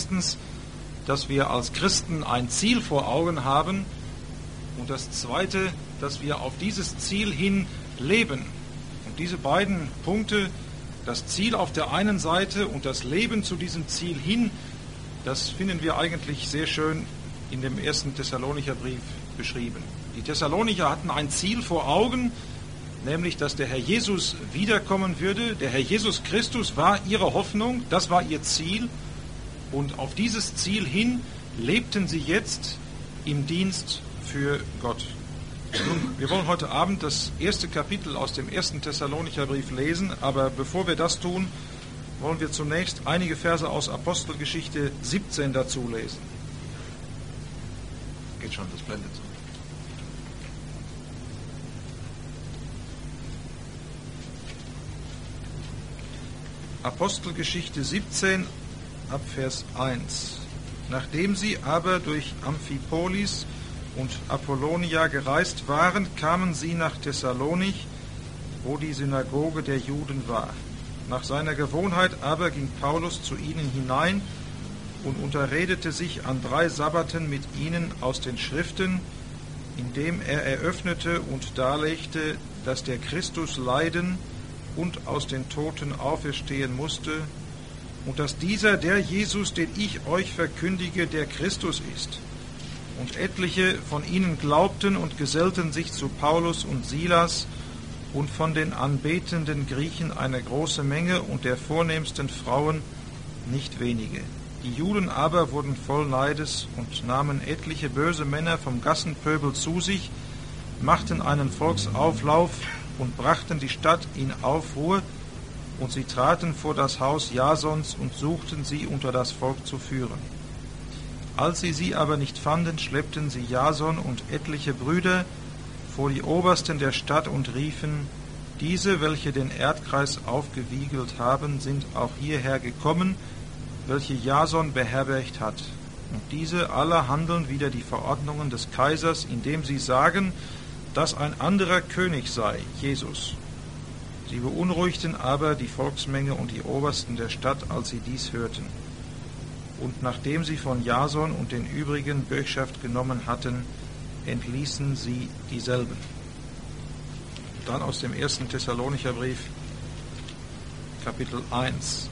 Erstens, dass wir als Christen ein Ziel vor Augen haben. Und das Zweite, dass wir auf dieses Ziel hin leben. Und diese beiden Punkte, das Ziel auf der einen Seite und das Leben zu diesem Ziel hin, das finden wir eigentlich sehr schön in dem 1. Thessalonicher Brief beschrieben. Die Thessalonicher hatten ein Ziel vor Augen, nämlich, dass der Herr Jesus wiederkommen würde. Der Herr Jesus Christus war ihre Hoffnung, das war ihr Ziel. Und auf dieses Ziel hin lebten sie jetzt im Dienst für Gott. Nun, wir wollen heute Abend das erste Kapitel aus dem 1. Thessalonicher Brief lesen, aber bevor wir das tun, wollen wir zunächst einige Verse aus Apostelgeschichte 17 dazu lesen. Geht schon, das blendet so. Apostelgeschichte 17 ab Vers 1. Nachdem sie aber durch Amphipolis und Apollonia gereist waren, kamen sie nach Thessalonich, wo die Synagoge der Juden war. Nach seiner Gewohnheit aber ging Paulus zu ihnen hinein und unterredete sich an 3 Sabbaten mit ihnen aus den Schriften, indem er eröffnete und darlegte, dass der Christus leiden und aus den Toten auferstehen musste, und dass dieser, der Jesus, den ich euch verkündige, der Christus ist. Und etliche von ihnen glaubten und gesellten sich zu Paulus und Silas, und von den anbetenden Griechen eine große Menge und der vornehmsten Frauen nicht wenige. Die Juden aber wurden voll Neides und nahmen etliche böse Männer vom Gassenpöbel zu sich, machten einen Volksauflauf und brachten die Stadt in Aufruhr, und sie traten vor das Haus Jasons und suchten sie unter das Volk zu führen. Als sie aber nicht fanden, schleppten sie Jason und etliche Brüder vor die Obersten der Stadt und riefen: Diese, welche den Erdkreis aufgewiegelt haben, sind auch hierher gekommen, welche Jason beherbergt hat. Und diese alle handeln wider die Verordnungen des Kaisers, indem sie sagen, dass ein anderer König sei, Jesus. Sie beunruhigten aber die Volksmenge und die Obersten der Stadt, als sie dies hörten. Und nachdem sie von Jason und den übrigen Bürgschaft genommen hatten, entließen sie dieselben. Dann aus dem 1. Thessalonicher Brief, Kapitel 1.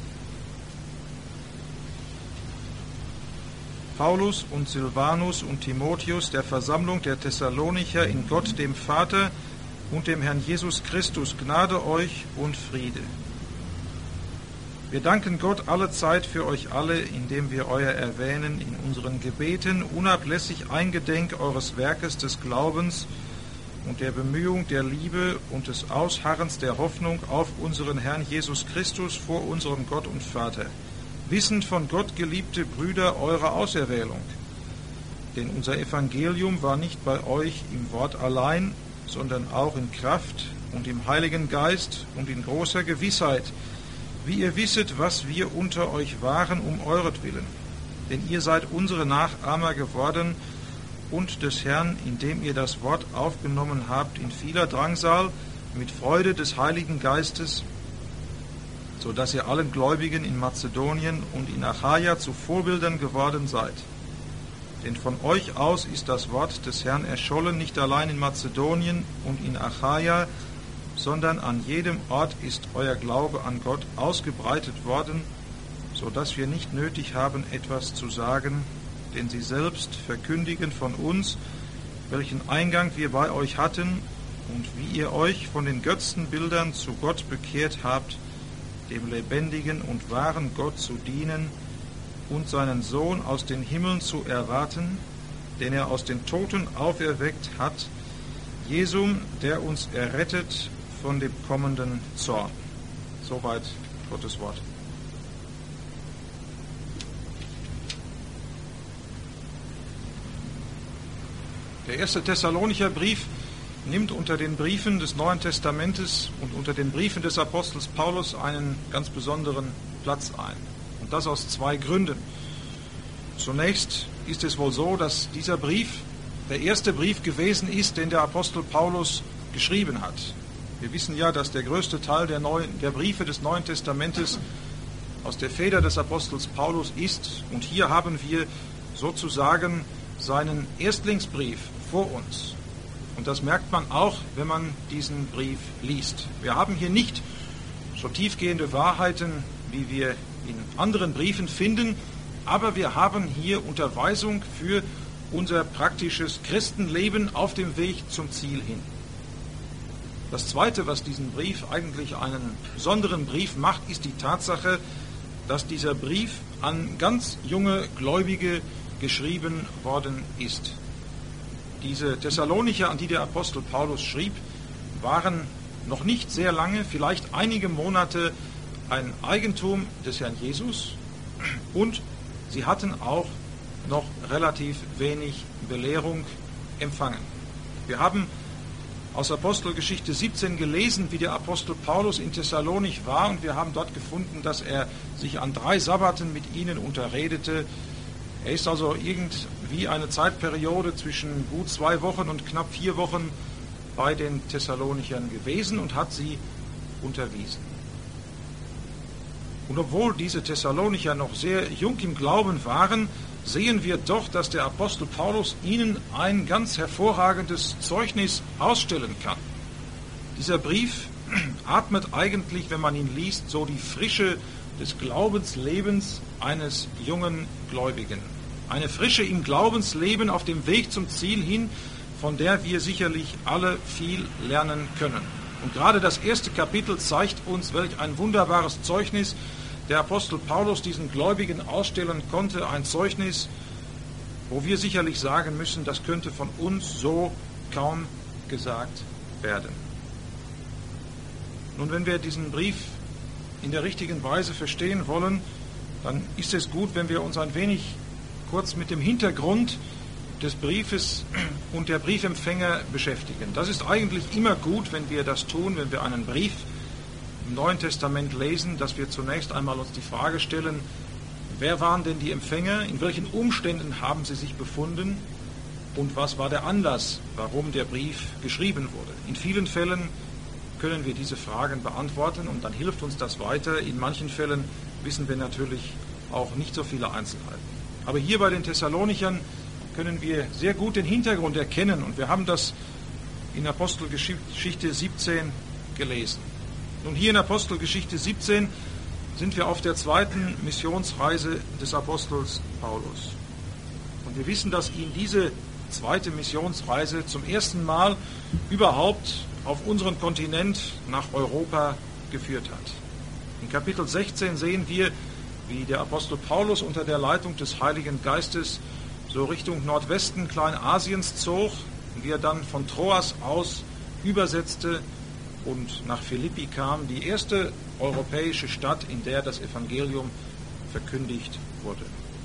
Paulus und Silvanus und Timotheus, der Versammlung der Thessalonicher in Gott dem Vater und dem Herrn Jesus Christus, Gnade euch und Friede. Wir danken Gott allezeit für euch alle, indem wir euer erwähnen in unseren Gebeten, unablässig eingedenk eures Werkes des Glaubens und der Bemühung der Liebe und des Ausharrens der Hoffnung auf unseren Herrn Jesus Christus vor unserem Gott und Vater, wissend von Gott, geliebte Brüder, eure Auserwählung. Denn unser Evangelium war nicht bei euch im Wort allein, sondern auch in Kraft und im Heiligen Geist und in großer Gewissheit, wie ihr wisset, was wir unter euch waren um euretwillen. Denn ihr seid unsere Nachahmer geworden und des Herrn, indem ihr das Wort aufgenommen habt in vieler Drangsal, mit Freude des Heiligen Geistes, so dass ihr allen Gläubigen in Mazedonien und in Achaia zu Vorbildern geworden seid. Denn von euch aus ist das Wort des Herrn erschollen, nicht allein in Mazedonien und in Achaia, sondern an jedem Ort ist euer Glaube an Gott ausgebreitet worden, so dass wir nicht nötig haben, etwas zu sagen, denn sie selbst verkündigen von uns, welchen Eingang wir bei euch hatten und wie ihr euch von den Götzenbildern zu Gott bekehrt habt, dem lebendigen und wahren Gott zu dienen und seinen Sohn aus den Himmeln zu erwarten, den er aus den Toten auferweckt hat, Jesum, der uns errettet von dem kommenden Zorn. Soweit Gottes Wort. Der 1. Thessalonicher Brief nimmt unter den Briefen des Neuen Testamentes und unter den Briefen des Apostels Paulus einen ganz besonderen Platz ein. Und das aus 2 Gründen. Zunächst ist es wohl so, dass dieser Brief der erste Brief gewesen ist, den der Apostel Paulus geschrieben hat. Wir wissen ja, dass der größte Teil der Briefe des Neuen Testamentes aus der Feder des Apostels Paulus ist. Und hier haben wir sozusagen seinen Erstlingsbrief vor uns. Und das merkt man auch, wenn man diesen Brief liest. Wir haben hier nicht so tiefgehende Wahrheiten, wie wir in anderen Briefen finden, aber wir haben hier Unterweisung für unser praktisches Christenleben auf dem Weg zum Ziel hin. Das Zweite, was diesen Brief eigentlich einen besonderen Brief macht, ist die Tatsache, dass dieser Brief an ganz junge Gläubige geschrieben worden ist. Diese Thessalonicher, an die der Apostel Paulus schrieb, waren noch nicht sehr lange, vielleicht einige Monate ein Eigentum des Herrn Jesus und sie hatten auch noch relativ wenig Belehrung empfangen. Wir haben aus Apostelgeschichte 17 gelesen, wie der Apostel Paulus in Thessalonich war, und wir haben dort gefunden, dass er sich an 3 Sabbaten mit ihnen unterredete. Er ist also irgendwie eine Zeitperiode zwischen gut 2 Wochen und knapp 4 Wochen bei den Thessalonichern gewesen und hat sie unterwiesen. Und obwohl diese Thessalonicher noch sehr jung im Glauben waren, sehen wir doch, dass der Apostel Paulus ihnen ein ganz hervorragendes Zeugnis ausstellen kann. Dieser Brief atmet eigentlich, wenn man ihn liest, so die Frische des Glaubenslebens eines jungen Gläubigen. Eine Frische im Glaubensleben auf dem Weg zum Ziel hin, von der wir sicherlich alle viel lernen können. Und gerade das erste Kapitel zeigt uns, welch ein wunderbares Zeugnis der Apostel Paulus diesen Gläubigen ausstellen konnte. Ein Zeugnis, wo wir sicherlich sagen müssen, das könnte von uns so kaum gesagt werden. Nun, wenn wir diesen Brief in der richtigen Weise verstehen wollen, dann ist es gut, wenn wir uns ein wenig kurz mit dem Hintergrund des Briefes und der Briefempfänger beschäftigen. Das ist eigentlich immer gut, wenn wir das tun, wenn wir einen Brief im Neuen Testament lesen, dass wir zunächst einmal uns die Frage stellen, wer waren denn die Empfänger, in welchen Umständen haben sie sich befunden und was war der Anlass, warum der Brief geschrieben wurde. In vielen Fällen können wir diese Fragen beantworten und dann hilft uns das weiter. In manchen Fällen wissen wir natürlich auch nicht so viele Einzelheiten. Aber hier bei den Thessalonichern können wir sehr gut den Hintergrund erkennen und wir haben das in Apostelgeschichte 17 gelesen. Nun, hier in Apostelgeschichte 17 sind wir auf der 2. Missionsreise des Apostels Paulus. Und wir wissen, dass ihn diese 2. Missionsreise zum ersten Mal überhaupt auf unseren Kontinent nach Europa geführt hat. In Kapitel 16 sehen wir, wie der Apostel Paulus unter der Leitung des Heiligen Geistes so Richtung Nordwesten Kleinasiens zog, wie er dann von Troas aus übersetzte und nach Philippi kam, die erste europäische Stadt, in der das Evangelium verkündigt wurde.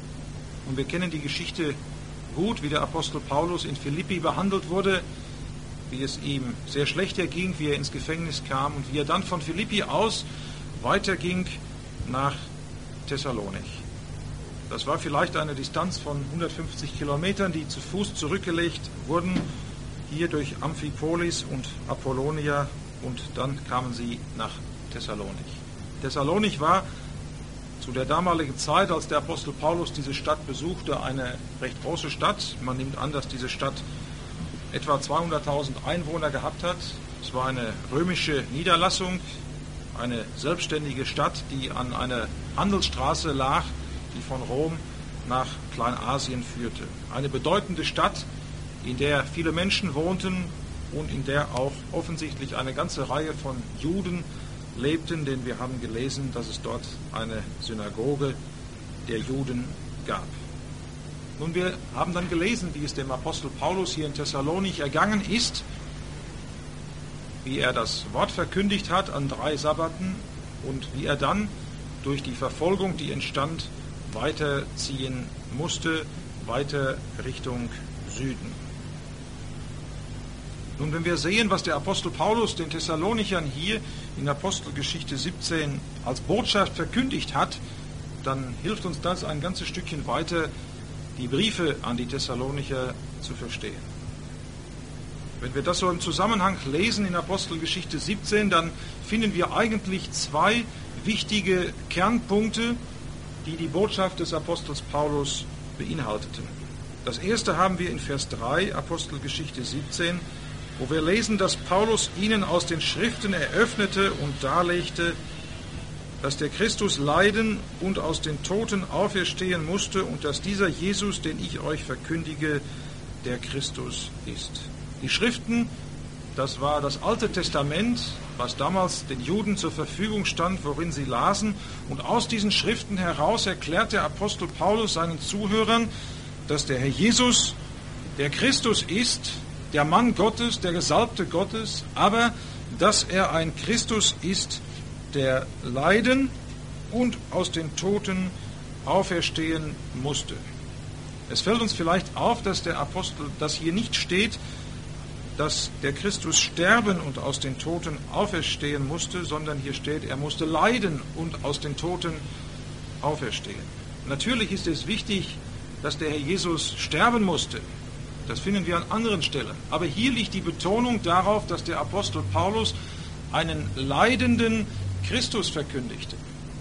Und wir kennen die Geschichte gut, wie der Apostel Paulus in Philippi behandelt wurde, wie es ihm sehr schlecht erging, wie er ins Gefängnis kam und wie er dann von Philippi aus weiterging nach Thessalonich. Das war vielleicht eine Distanz von 150 Kilometern, die zu Fuß zurückgelegt wurden, hier durch Amphipolis und Apollonia, und dann kamen sie nach Thessalonich. Thessalonich war zu der damaligen Zeit, als der Apostel Paulus diese Stadt besuchte, eine recht große Stadt. Man nimmt an, dass diese Stadt etwa 200.000 Einwohner gehabt hat. Es war eine römische Niederlassung, eine selbstständige Stadt, die an einer Handelsstraße lag, die von Rom nach Kleinasien führte. Eine bedeutende Stadt, in der viele Menschen wohnten und in der auch offensichtlich eine ganze Reihe von Juden lebten, denn wir haben gelesen, dass es dort eine Synagoge der Juden gab. Nun, wir haben dann gelesen, wie es dem Apostel Paulus hier in Thessalonich ergangen ist, wie er das Wort verkündigt hat an 3 Sabbaten und wie er dann durch die Verfolgung, die entstand, weiterziehen musste, weiter Richtung Süden. Nun, wenn wir sehen, was der Apostel Paulus den Thessalonichern hier in Apostelgeschichte 17 als Botschaft verkündigt hat, dann hilft uns das ein ganzes Stückchen weiter, die Briefe an die Thessalonicher zu verstehen. Wenn wir das so im Zusammenhang lesen in Apostelgeschichte 17, dann finden wir eigentlich 2 wichtige Kernpunkte, die die Botschaft des Apostels Paulus beinhalteten. Das erste haben wir in Vers 3, Apostelgeschichte 17, wo wir lesen, dass Paulus ihnen aus den Schriften eröffnete und darlegte, dass der Christus leiden und aus den Toten auferstehen musste und dass dieser Jesus, den ich euch verkündige, der Christus ist. Die Schriften, das war das Alte Testament, was damals den Juden zur Verfügung stand, worin sie lasen. Und aus diesen Schriften heraus erklärt der Apostel Paulus seinen Zuhörern, dass der Herr Jesus der Christus ist, der Mann Gottes, der Gesalbte Gottes, aber dass er ein Christus ist, der leiden und aus den Toten auferstehen musste. Es fällt uns vielleicht auf, dass der Apostel, dass hier nicht steht, dass der Christus sterben und aus den Toten auferstehen musste, sondern hier steht, er musste leiden und aus den Toten auferstehen. Natürlich ist es wichtig, dass der Herr Jesus sterben musste. Das finden wir an anderen Stellen. Aber hier liegt die Betonung darauf, dass der Apostel Paulus einen leidenden Christus verkündigte.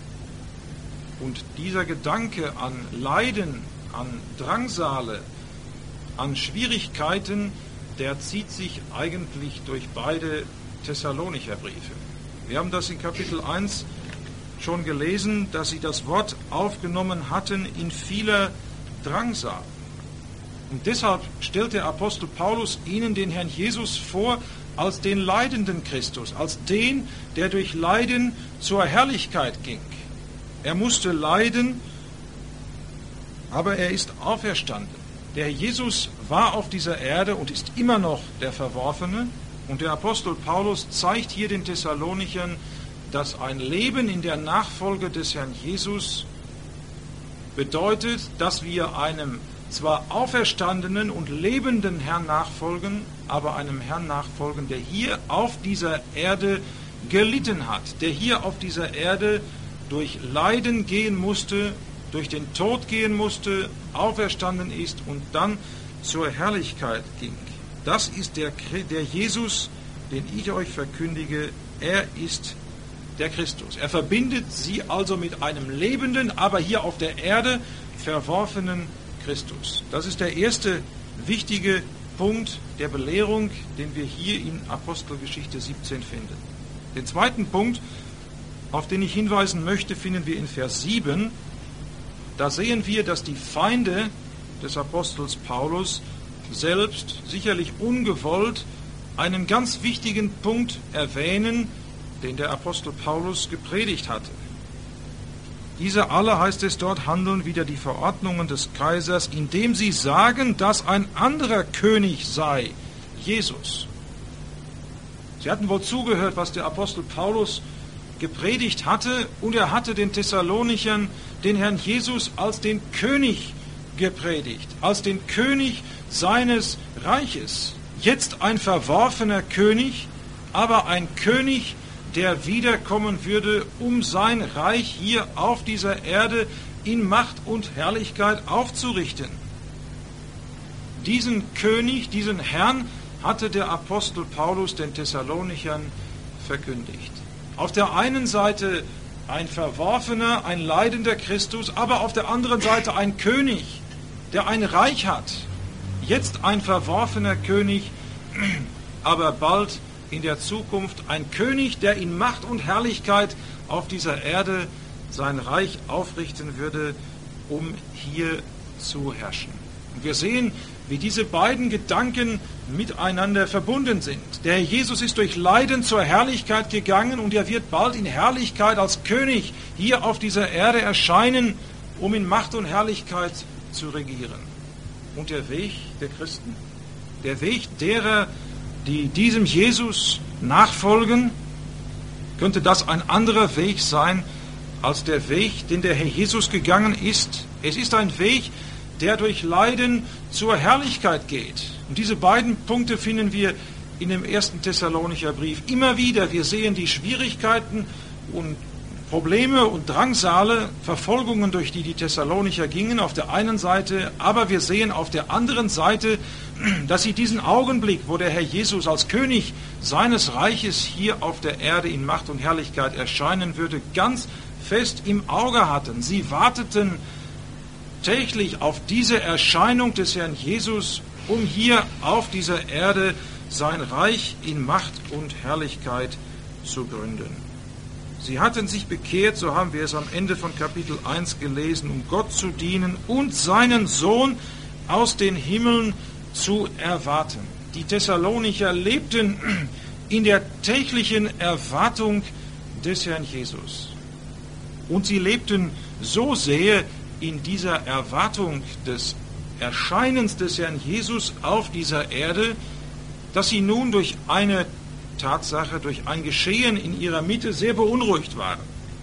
Und dieser Gedanke an Leiden, an Drangsale, an Schwierigkeiten, der zieht sich eigentlich durch beide Thessalonicher Briefe. Wir haben das in Kapitel 1 schon gelesen, dass sie das Wort aufgenommen hatten in vieler Drangsal. Und deshalb stellt der Apostel Paulus ihnen den Herrn Jesus vor als den leidenden Christus, als den, der durch Leiden zur Herrlichkeit ging. Er musste leiden, aber er ist auferstanden. Der Herr Jesus war auf dieser Erde und ist immer noch der Verworfene. Und der Apostel Paulus zeigt hier den Thessalonichern, dass ein Leben in der Nachfolge des Herrn Jesus bedeutet, dass wir einem zwar auferstandenen und lebenden Herrn nachfolgen, aber einem Herrn nachfolgen, der hier auf dieser Erde gelitten hat, der hier auf dieser Erde durch Leiden gehen musste, durch den Tod gehen musste, auferstanden ist und dann zur Herrlichkeit ging. Das ist der Jesus, den ich euch verkündige. Er ist der Christus. Er verbindet sie also mit einem lebenden, aber hier auf der Erde verworfenen Christus. Das ist der erste wichtige Punkt der Belehrung, den wir hier in Apostelgeschichte 17 finden. Den zweiten Punkt, auf den ich hinweisen möchte, finden wir in Vers 7. Da sehen wir, dass die Feinde des Apostels Paulus selbst, sicherlich ungewollt, einen ganz wichtigen Punkt erwähnen, den der Apostel Paulus gepredigt hatte. Diese alle, heißt es dort, handeln wider die Verordnungen des Kaisers, indem sie sagen, dass ein anderer König sei, Jesus. Sie hatten wohl zugehört, was der Apostel Paulus gepredigt hatte, und er hatte den Thessalonichern den Herrn Jesus als den König gepredigt, als den König seines Reiches. Jetzt ein verworfener König, aber ein König, der wiederkommen würde, um sein Reich hier auf dieser Erde in Macht und Herrlichkeit aufzurichten. Diesen König, diesen Herrn hatte der Apostel Paulus den Thessalonichern verkündigt. Auf der einen Seite ein verworfener, ein leidender Christus, aber auf der anderen Seite ein König, der ein Reich hat. Jetzt ein verworfener König, aber bald in der Zukunft ein König, der in Macht und Herrlichkeit auf dieser Erde sein Reich aufrichten würde, um hier zu herrschen. Und wir sehen, wie diese beiden Gedanken miteinander verbunden sind. Der Herr Jesus ist durch Leiden zur Herrlichkeit gegangen und er wird bald in Herrlichkeit als König hier auf dieser Erde erscheinen, um in Macht und Herrlichkeit zu regieren. Und der Weg der Christen, der Weg derer, die diesem Jesus nachfolgen, könnte das ein anderer Weg sein als der Weg, den der Herr Jesus gegangen ist. Es ist ein Weg, der durch Leiden zur Herrlichkeit geht. Und diese beiden Punkte finden wir in dem 1. Thessalonicher Brief immer wieder. Wir sehen die Schwierigkeiten und Probleme und Drangsale, Verfolgungen, durch die die Thessalonicher gingen, auf der einen Seite, aber wir sehen auf der anderen Seite, dass sie diesen Augenblick, wo der Herr Jesus als König seines Reiches hier auf der Erde in Macht und Herrlichkeit erscheinen würde, ganz fest im Auge hatten. Sie warteten täglich auf diese Erscheinung des Herrn Jesus, um hier auf dieser Erde sein Reich in Macht und Herrlichkeit zu gründen. Sie hatten sich bekehrt, so haben wir es am Ende von Kapitel 1 gelesen, um Gott zu dienen und seinen Sohn aus den Himmeln zu erwarten. Die Thessalonicher lebten in der täglichen Erwartung des Herrn Jesus. Und sie lebten so sehr in dieser Erwartung des Erscheinens des Herrn Jesus auf dieser Erde, dass sie nun durch eine Tatsache, durch ein Geschehen in ihrer Mitte sehr beunruhigt waren.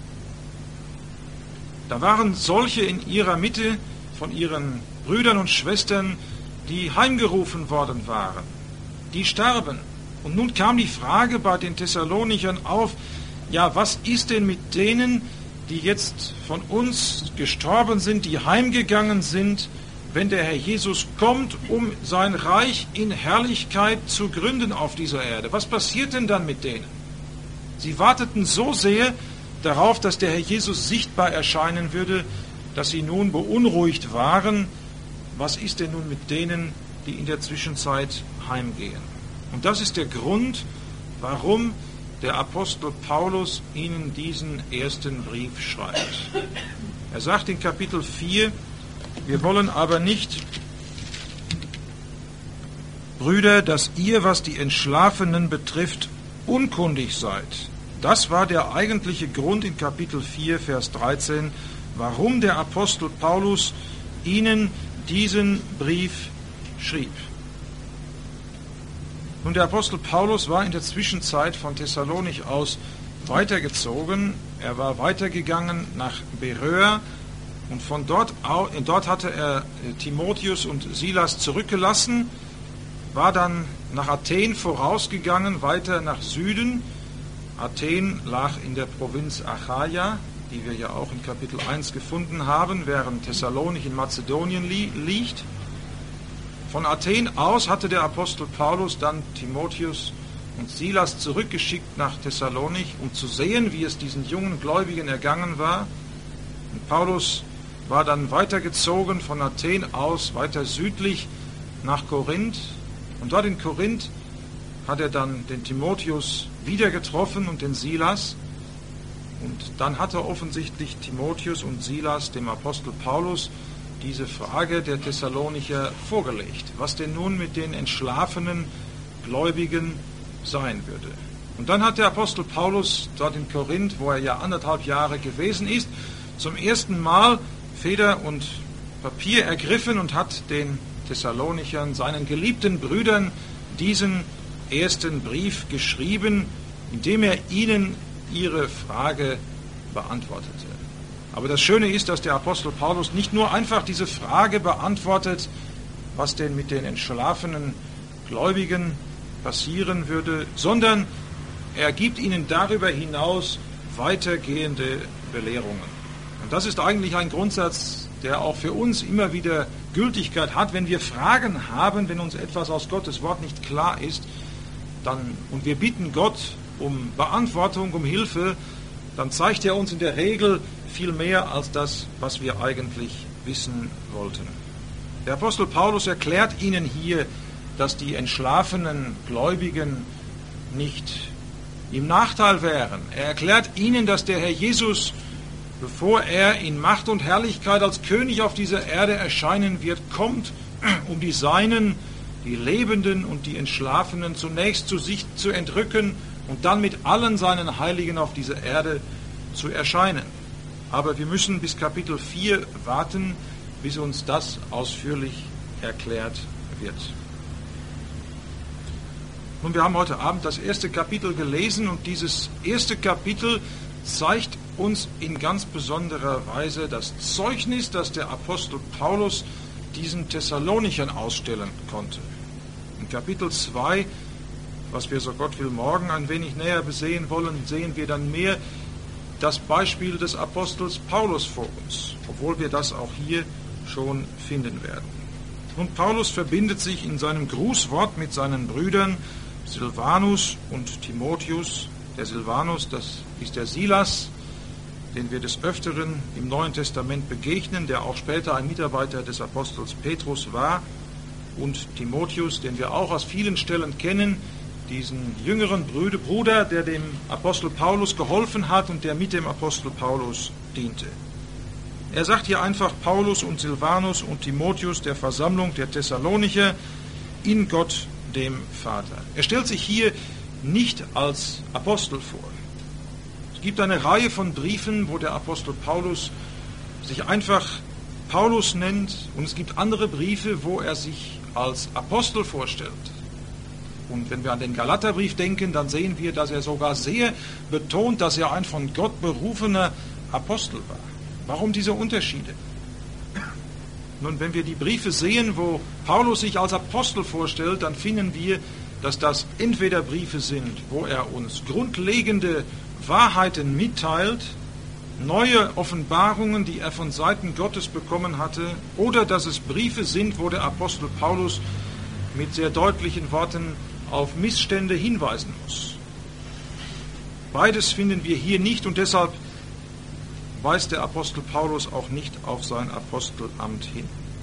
Da waren solche in ihrer Mitte von ihren Brüdern und Schwestern, die heimgerufen worden waren, die starben. Und nun kam die Frage bei den Thessalonichern auf, ja, was ist denn mit denen, die jetzt von uns gestorben sind, die heimgegangen sind, wenn der Herr Jesus kommt, um sein Reich in Herrlichkeit zu gründen auf dieser Erde? Was passiert denn dann mit denen? Sie warteten so sehr darauf, dass der Herr Jesus sichtbar erscheinen würde, dass sie nun beunruhigt waren. Was ist denn nun mit denen, die in der Zwischenzeit heimgehen? Und das ist der Grund, warum der Apostel Paulus ihnen diesen ersten Brief schreibt. Er sagt in Kapitel 4, wir wollen aber nicht, Brüder, dass ihr, was die Entschlafenen betrifft, unkundig seid. Das war der eigentliche Grund in Kapitel 4, Vers 13, warum der Apostel Paulus ihnen diesen Brief schrieb. Nun, der Apostel Paulus war in der Zwischenzeit von Thessalonich aus weitergezogen. Er war weitergegangen nach Beröa und von dort hatte er Timotheus und Silas zurückgelassen, war dann nach Athen vorausgegangen, weiter nach Süden. Athen lag in der Provinz Achaia, die wir ja auch in Kapitel 1 gefunden haben, während Thessalonich in Mazedonien liegt. Von Athen aus hatte der Apostel Paulus dann Timotheus und Silas zurückgeschickt nach Thessalonich, um zu sehen, wie es diesen jungen Gläubigen ergangen war. Und Paulus war dann weitergezogen von Athen aus, weiter südlich nach Korinth. Und dort in Korinth hat er dann den Timotheus wieder getroffen und den Silas. Und dann hat er offensichtlich Timotheus und Silas dem Apostel Paulus diese Frage der Thessalonicher vorgelegt, was denn nun mit den entschlafenen Gläubigen sein würde. Und dann hat der Apostel Paulus dort in Korinth, wo er ja 1,5 Jahre gewesen ist, zum ersten Mal Feder und Papier ergriffen und hat den Thessalonichern, seinen geliebten Brüdern, diesen ersten Brief geschrieben, in dem er ihnen ihre Frage beantwortete. Aber das Schöne ist, dass der Apostel Paulus nicht nur einfach diese Frage beantwortet, was denn mit den entschlafenen Gläubigen passieren würde, sondern er gibt ihnen darüber hinaus weitergehende Belehrungen. Und das ist eigentlich ein Grundsatz, der auch für uns immer wieder Gültigkeit hat. Wenn wir Fragen haben, wenn uns etwas aus Gottes Wort nicht klar ist, und wir bitten Gott um Beantwortung, um Hilfe, dann zeigt er uns in der Regel viel mehr als das, was wir eigentlich wissen wollten. Der Apostel Paulus erklärt ihnen hier, dass die entschlafenen Gläubigen nicht im Nachteil wären. Er erklärt ihnen, dass der Herr Jesus, bevor er in Macht und Herrlichkeit als König auf dieser Erde erscheinen wird, kommt, um die Seinen, die Lebenden und die Entschlafenen zunächst zu sich zu entrücken und dann mit allen seinen Heiligen auf dieser Erde zu erscheinen. Aber wir müssen bis Kapitel 4 warten, bis uns das ausführlich erklärt wird. Nun, wir haben heute Abend das erste Kapitel gelesen und dieses erste Kapitel zeigt uns in ganz besonderer Weise das Zeugnis, das der Apostel Paulus diesen Thessalonichern ausstellen konnte. In Kapitel 2, was wir so Gott will morgen ein wenig näher besehen wollen, sehen wir dann mehr das Beispiel des Apostels Paulus vor uns, obwohl wir das auch hier schon finden werden. Und Paulus verbindet sich in seinem Grußwort mit seinen Brüdern Silvanus und Timotheus. Der Silvanus, das ist der Silas, den wir des Öfteren im Neuen Testament begegnen, der auch später ein Mitarbeiter des Apostels Petrus war. Und Timotheus, den wir auch aus vielen Stellen kennen, diesen jüngeren Bruder, der dem Apostel Paulus geholfen hat und der mit dem Apostel Paulus diente. Er sagt hier einfach Paulus und Silvanus und Timotheus der Versammlung der Thessalonicher in Gott, dem Vater. Er stellt sich hier nicht als Apostel vor. Es gibt eine Reihe von Briefen, wo der Apostel Paulus sich einfach Paulus nennt, und es gibt andere Briefe, wo er sich als Apostel vorstellt. Und wenn wir an den Galaterbrief denken, dann sehen wir, dass er sogar sehr betont, dass er ein von Gott berufener Apostel war. Warum diese Unterschiede? Nun, wenn wir die Briefe sehen, wo Paulus sich als Apostel vorstellt, dann finden wir, dass das entweder Briefe sind, wo er uns grundlegende Wahrheiten mitteilt, neue Offenbarungen, die er von Seiten Gottes bekommen hatte, oder dass es Briefe sind, wo der Apostel Paulus mit sehr deutlichen Worten auf Missstände hinweisen muss. Beides finden wir hier nicht, und deshalb weist der Apostel Paulus auch nicht auf sein Apostelamt hin.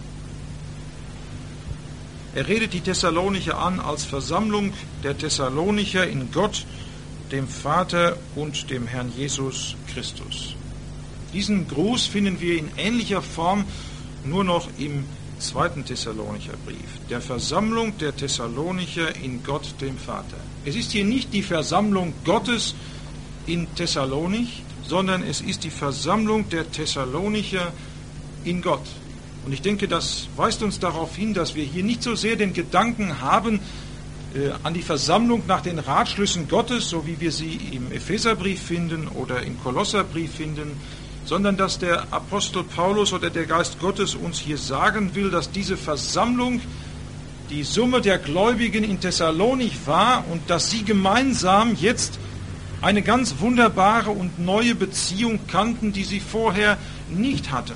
Er redet die Thessalonicher an als Versammlung der Thessalonicher in Gott, dem Vater und dem Herrn Jesus Christus. Diesen Gruß finden wir in ähnlicher Form nur noch im 2. Thessalonicher Brief, der Versammlung der Thessalonicher in Gott, dem Vater. Es ist hier nicht die Versammlung Gottes in Thessalonich, sondern es ist die Versammlung der Thessalonicher in Gott. Und ich denke, das weist uns darauf hin, dass wir hier nicht so sehr den Gedanken haben an die Versammlung nach den Ratschlüssen Gottes, so wie wir sie im Epheserbrief finden oder im Kolosserbrief finden, sondern dass der Apostel Paulus oder der Geist Gottes uns hier sagen will, dass diese Versammlung die Summe der Gläubigen in Thessalonich war und dass sie gemeinsam jetzt eine ganz wunderbare und neue Beziehung kannten, die sie vorher nicht hatten.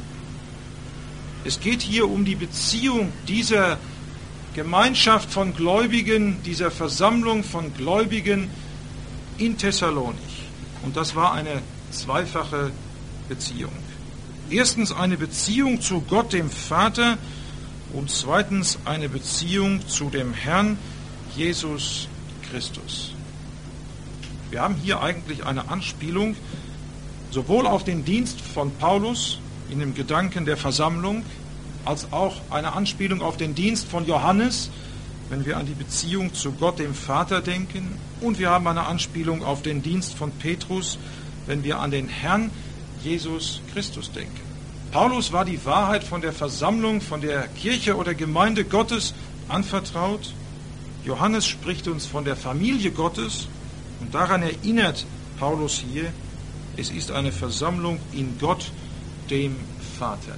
Es geht hier um die Beziehung dieser Gemeinschaft von Gläubigen, dieser Versammlung von Gläubigen in Thessalonich. Und das war eine zweifache Beziehung. Erstens eine Beziehung zu Gott, dem Vater, und zweitens eine Beziehung zu dem Herrn Jesus Christus. Wir haben hier eigentlich eine Anspielung sowohl auf den Dienst von Paulus in dem Gedanken der Versammlung, als auch eine Anspielung auf den Dienst von Johannes, wenn wir an die Beziehung zu Gott, dem Vater, denken. Und wir haben eine Anspielung auf den Dienst von Petrus, wenn wir an den Herrn Jesus Christus denken. Paulus war die Wahrheit von der Versammlung, von der Kirche oder Gemeinde Gottes anvertraut. Johannes spricht uns von der Familie Gottes, und daran erinnert Paulus hier, es ist eine Versammlung in Gott, dem Vater.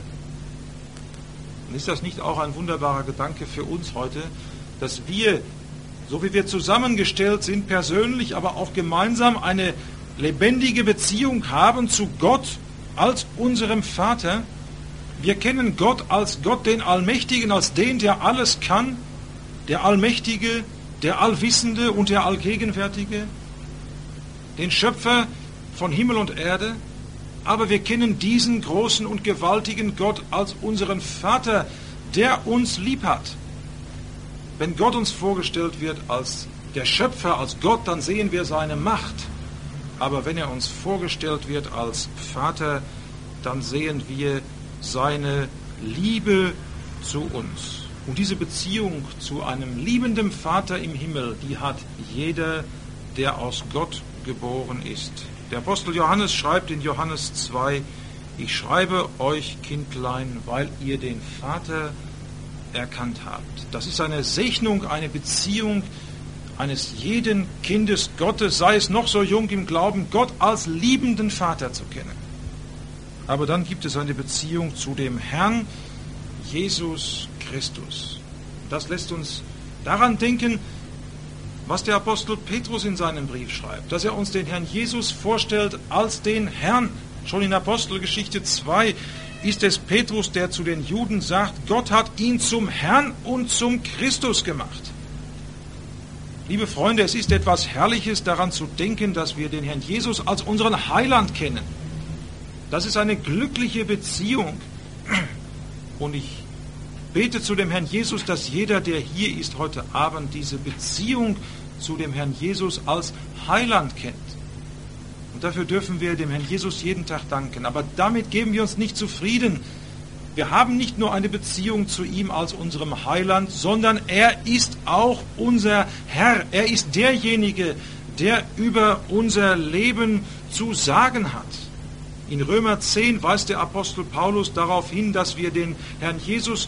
Und ist das nicht auch ein wunderbarer Gedanke für uns heute, dass wir, so wie wir zusammengestellt sind, persönlich, aber auch gemeinsam eine lebendige Beziehung haben zu Gott als unserem Vater? Wir kennen Gott als Gott, den Allmächtigen, als den, der alles kann, der Allmächtige, der Allwissende und der Allgegenwärtige, den Schöpfer von Himmel und Erde. Aber wir kennen diesen großen und gewaltigen Gott als unseren Vater, der uns lieb hat. Wenn Gott uns vorgestellt wird als der Schöpfer, als Gott, dann sehen wir seine Macht. Aber wenn er uns vorgestellt wird als Vater, dann sehen wir seine Liebe zu uns. Und diese Beziehung zu einem liebenden Vater im Himmel, die hat jeder, der aus Gott geboren ist. Der Apostel Johannes schreibt in Johannes 2, ich schreibe euch, Kindlein, weil ihr den Vater erkannt habt. Das ist eine Segnung, eine Beziehung eines jeden Kindes Gottes, sei es noch so jung im Glauben, Gott als liebenden Vater zu kennen. Aber dann gibt es eine Beziehung zu dem Herrn Jesus Christus. Das lässt uns daran denken, was der Apostel Petrus in seinem Brief schreibt, dass er uns den Herrn Jesus vorstellt als den Herrn. Schon in Apostelgeschichte 2 ist es Petrus, der zu den Juden sagt, Gott hat ihn zum Herrn und zum Christus gemacht. Liebe Freunde, es ist etwas Herrliches daran zu denken, dass wir den Herrn Jesus als unseren Heiland kennen. Das ist eine glückliche Beziehung. Und ich bete zu dem Herrn Jesus, dass jeder, der hier ist heute Abend, diese Beziehung zu dem Herrn Jesus als Heiland kennt. Und dafür dürfen wir dem Herrn Jesus jeden Tag danken. Aber damit geben wir uns nicht zufrieden. Wir haben nicht nur eine Beziehung zu ihm als unserem Heiland, sondern er ist auch unser Herr. Er ist derjenige, der über unser Leben zu sagen hat. In Römer 10 weist der Apostel Paulus darauf hin, dass wir den Herrn Jesus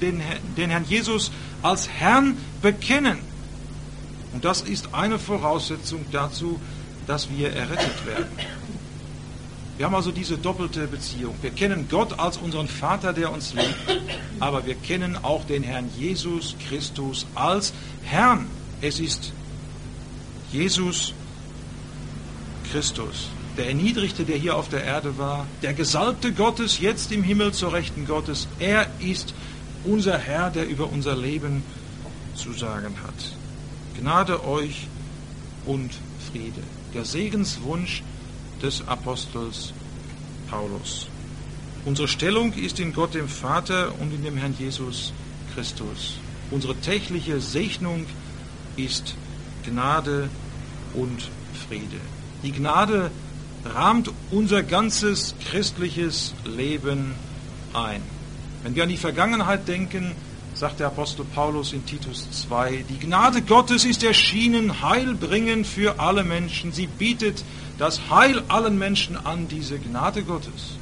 als Herrn bekennen. Und das ist eine Voraussetzung dazu, dass wir errettet werden. Wir haben also diese doppelte Beziehung. Wir kennen Gott als unseren Vater, der uns liebt, aber wir kennen auch den Herrn Jesus Christus als Herrn. Es ist Jesus Christus, der Erniedrigte, der hier auf der Erde war, der Gesalbte Gottes, jetzt im Himmel zur Rechten Gottes. Er ist unser Herr, der über unser Leben zu sagen hat. Gnade euch und Friede. Der Segenswunsch des Apostels Paulus. Unsere Stellung ist in Gott dem Vater und in dem Herrn Jesus Christus. Unsere tägliche Segnung ist Gnade und Friede. Die Gnade rahmt unser ganzes christliches Leben ein. Wenn wir an die Vergangenheit denken, sagt der Apostel Paulus in Titus 2, die Gnade Gottes ist erschienen, heilbringend für alle Menschen. Sie bietet das Heil allen Menschen an, diese Gnade Gottes.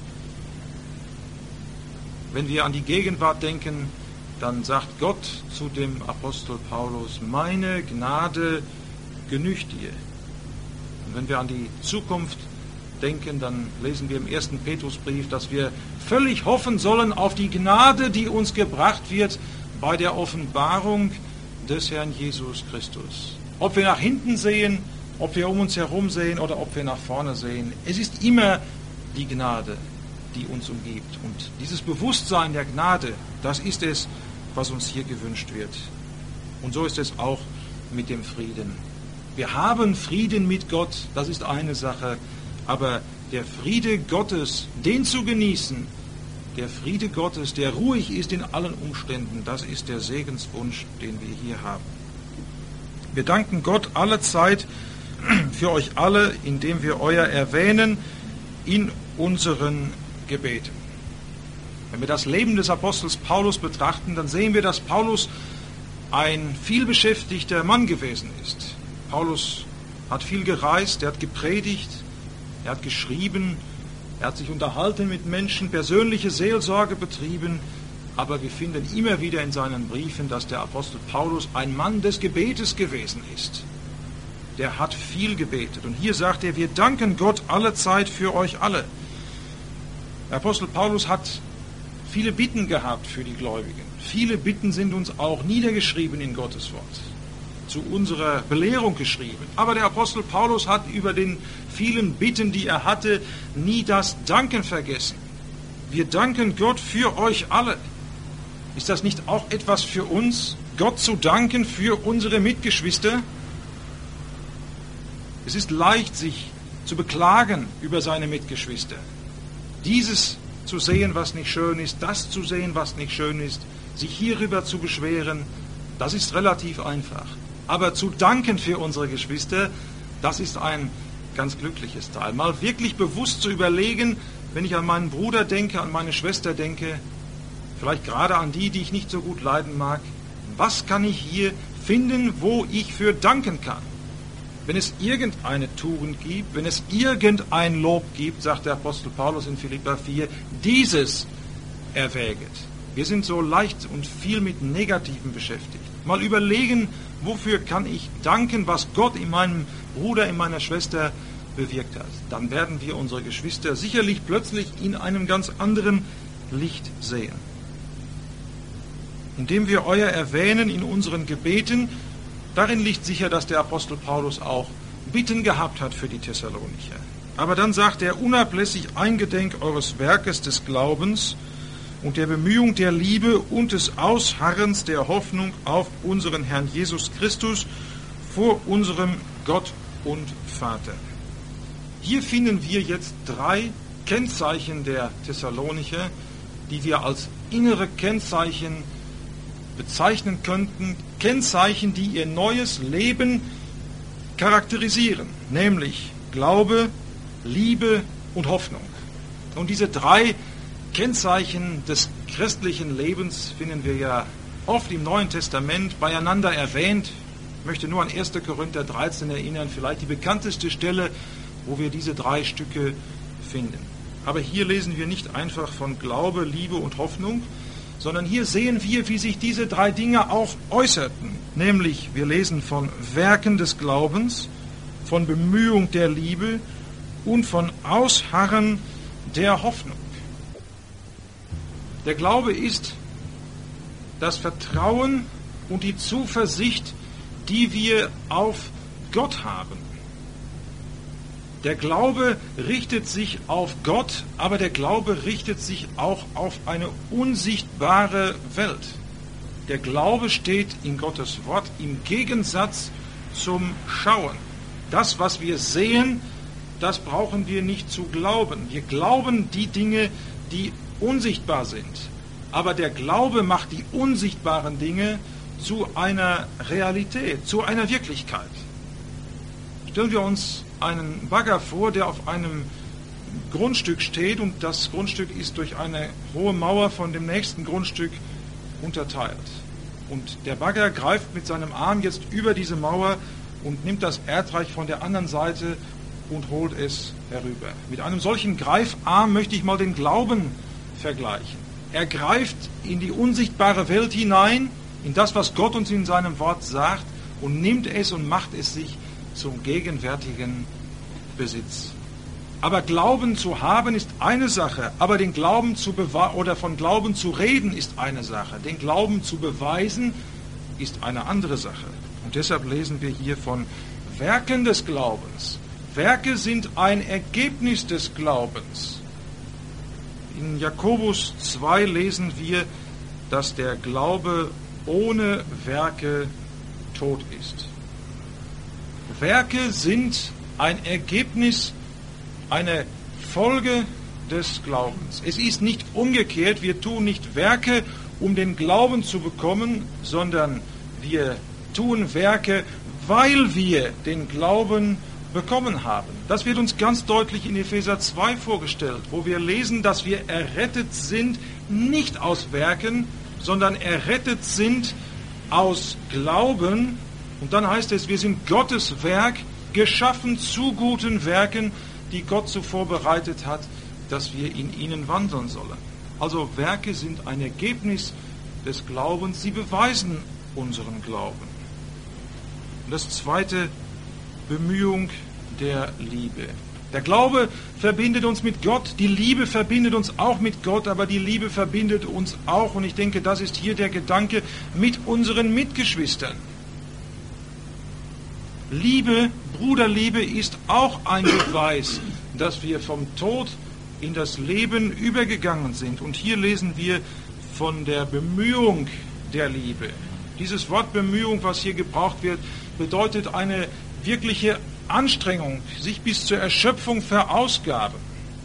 Wenn wir an die Gegenwart denken, dann sagt Gott zu dem Apostel Paulus, meine Gnade genügt dir. Und wenn wir an die Zukunft denken, dann lesen wir im 1. Petrusbrief, dass wir völlig hoffen sollen auf die Gnade, die uns gebracht wird bei der Offenbarung des Herrn Jesus Christus. Ob wir nach hinten sehen, ob wir um uns herum sehen oder ob wir nach vorne sehen, es ist immer die Gnade, die uns umgibt. Und dieses Bewusstsein der Gnade, das ist es, was uns hier gewünscht wird. Und so ist es auch mit dem Frieden. Wir haben Frieden mit Gott, das ist eine Sache, aber der Friede Gottes, den zu genießen, der Friede Gottes, der ruhig ist in allen Umständen, das ist der Segenswunsch, den wir hier haben. Wir danken Gott alle Zeit für euch alle, indem wir euer erwähnen in unseren Gebeten. Wenn wir das Leben des Apostels Paulus betrachten, dann sehen wir, dass Paulus ein vielbeschäftigter Mann gewesen ist. Paulus hat viel gereist, er hat gepredigt, er hat geschrieben, er hat sich unterhalten mit Menschen, persönliche Seelsorge betrieben, aber wir finden immer wieder in seinen Briefen, dass der Apostel Paulus ein Mann des Gebetes gewesen ist. Der hat viel gebetet. Und hier sagt er, wir danken Gott alle Zeit für euch alle. Der Apostel Paulus hat viele Bitten gehabt für die Gläubigen. Viele Bitten sind uns auch niedergeschrieben in Gottes Wort, zu unserer Belehrung geschrieben. Aber der Apostel Paulus hat über den vielen Bitten, die er hatte, nie das Danken vergessen. Wir danken Gott für euch alle. Ist das nicht auch etwas für uns, Gott zu danken für unsere Mitgeschwister? Es ist leicht, sich zu beklagen über seine Mitgeschwister. Dieses zu sehen, was nicht schön ist, das zu sehen, was nicht schön ist, sich hierüber zu beschweren, das ist relativ einfach. Aber zu danken für unsere Geschwister, das ist ein ganz glückliches Teil. Mal wirklich bewusst zu überlegen, wenn ich an meinen Bruder denke, an meine Schwester denke, vielleicht gerade an die, die ich nicht so gut leiden mag, was kann ich hier finden, wo ich für danken kann? Wenn es irgendeine Tugend gibt, wenn es irgendein Lob gibt, sagt der Apostel Paulus in Philipper 4, dieses erwäget. Wir sind so leicht und viel mit Negativen beschäftigt. Mal überlegen, wofür kann ich danken, was Gott in meinem Bruder, in meiner Schwester bewirkt hat. Dann werden wir unsere Geschwister sicherlich plötzlich in einem ganz anderen Licht sehen. Indem wir euer erwähnen in unseren Gebeten, Darin liegt sicher, dass der Apostel Paulus auch Bitten gehabt hat für die Thessalonicher. Aber dann sagt er, unablässig eingedenk eures Werkes des Glaubens und der Bemühung der Liebe und des Ausharrens der Hoffnung auf unseren Herrn Jesus Christus vor unserem Gott und Vater. Hier finden wir jetzt 3 Kennzeichen der Thessalonicher, die wir als innere Kennzeichen bezeichnen könnten, Kennzeichen, die ihr neues Leben charakterisieren, nämlich Glaube, Liebe und Hoffnung. Und diese 3 Kennzeichen des christlichen Lebens finden wir ja oft im Neuen Testament beieinander erwähnt. Ich möchte nur an 1. Korinther 13 erinnern, vielleicht die bekannteste Stelle, wo wir diese 3 Stücke finden. Aber hier lesen wir nicht einfach von Glaube, Liebe und Hoffnung, sondern hier sehen wir, wie sich diese 3 Dinge auch äußerten. Nämlich, wir lesen von Werken des Glaubens, von Bemühung der Liebe und von Ausharren der Hoffnung. Der Glaube ist das Vertrauen und die Zuversicht, die wir auf Gott haben. Der Glaube richtet sich auf Gott, aber der Glaube richtet sich auch auf eine unsichtbare Welt. Der Glaube steht in Gottes Wort im Gegensatz zum Schauen. Das, was wir sehen, das brauchen wir nicht zu glauben. Wir glauben die Dinge, die unsichtbar sind. Aber der Glaube macht die unsichtbaren Dinge zu einer Realität, zu einer Wirklichkeit. Stellen wir uns einen Bagger vor, der auf einem Grundstück steht und das Grundstück ist durch eine hohe Mauer von dem nächsten Grundstück unterteilt. Und der Bagger greift mit seinem Arm jetzt über diese Mauer und nimmt das Erdreich von der anderen Seite und holt es herüber. Mit einem solchen Greifarm möchte ich mal den Glauben vergleichen. Er greift in die unsichtbare Welt hinein, in das, was Gott uns in seinem Wort sagt, und nimmt es und macht es sich zum gegenwärtigen Besitz. Aber Glauben zu haben ist eine Sache, aber den Glauben oder von Glauben zu reden ist eine Sache. Den Glauben zu beweisen ist eine andere Sache. Und deshalb lesen wir hier von Werken des Glaubens. Werke sind ein Ergebnis des Glaubens. In Jakobus 2 lesen wir, dass der Glaube ohne Werke tot ist. Werke sind ein Ergebnis, eine Folge des Glaubens. Es ist nicht umgekehrt, wir tun nicht Werke, um den Glauben zu bekommen, sondern wir tun Werke, weil wir den Glauben bekommen haben. Das wird uns ganz deutlich in Epheser 2 vorgestellt, wo wir lesen, dass wir errettet sind, nicht aus Werken, sondern errettet sind aus Glauben. Und dann heißt es, wir sind Gottes Werk, geschaffen zu guten Werken, die Gott zuvor bereitet hat, dass wir in ihnen wandeln sollen. Also Werke sind ein Ergebnis des Glaubens, sie beweisen unseren Glauben. Und das zweite, Bemühung der Liebe. Der Glaube verbindet uns mit Gott, die Liebe verbindet uns auch mit Gott, aber die Liebe verbindet uns auch, und ich denke, das ist hier der Gedanke, mit unseren Mitgeschwistern. Liebe, Bruderliebe ist auch ein Beweis, dass wir vom Tod in das Leben übergegangen sind. Und hier lesen wir von der Bemühung der Liebe. Dieses Wort Bemühung, was hier gebraucht wird, bedeutet eine wirkliche Anstrengung, sich bis zur Erschöpfung verausgaben.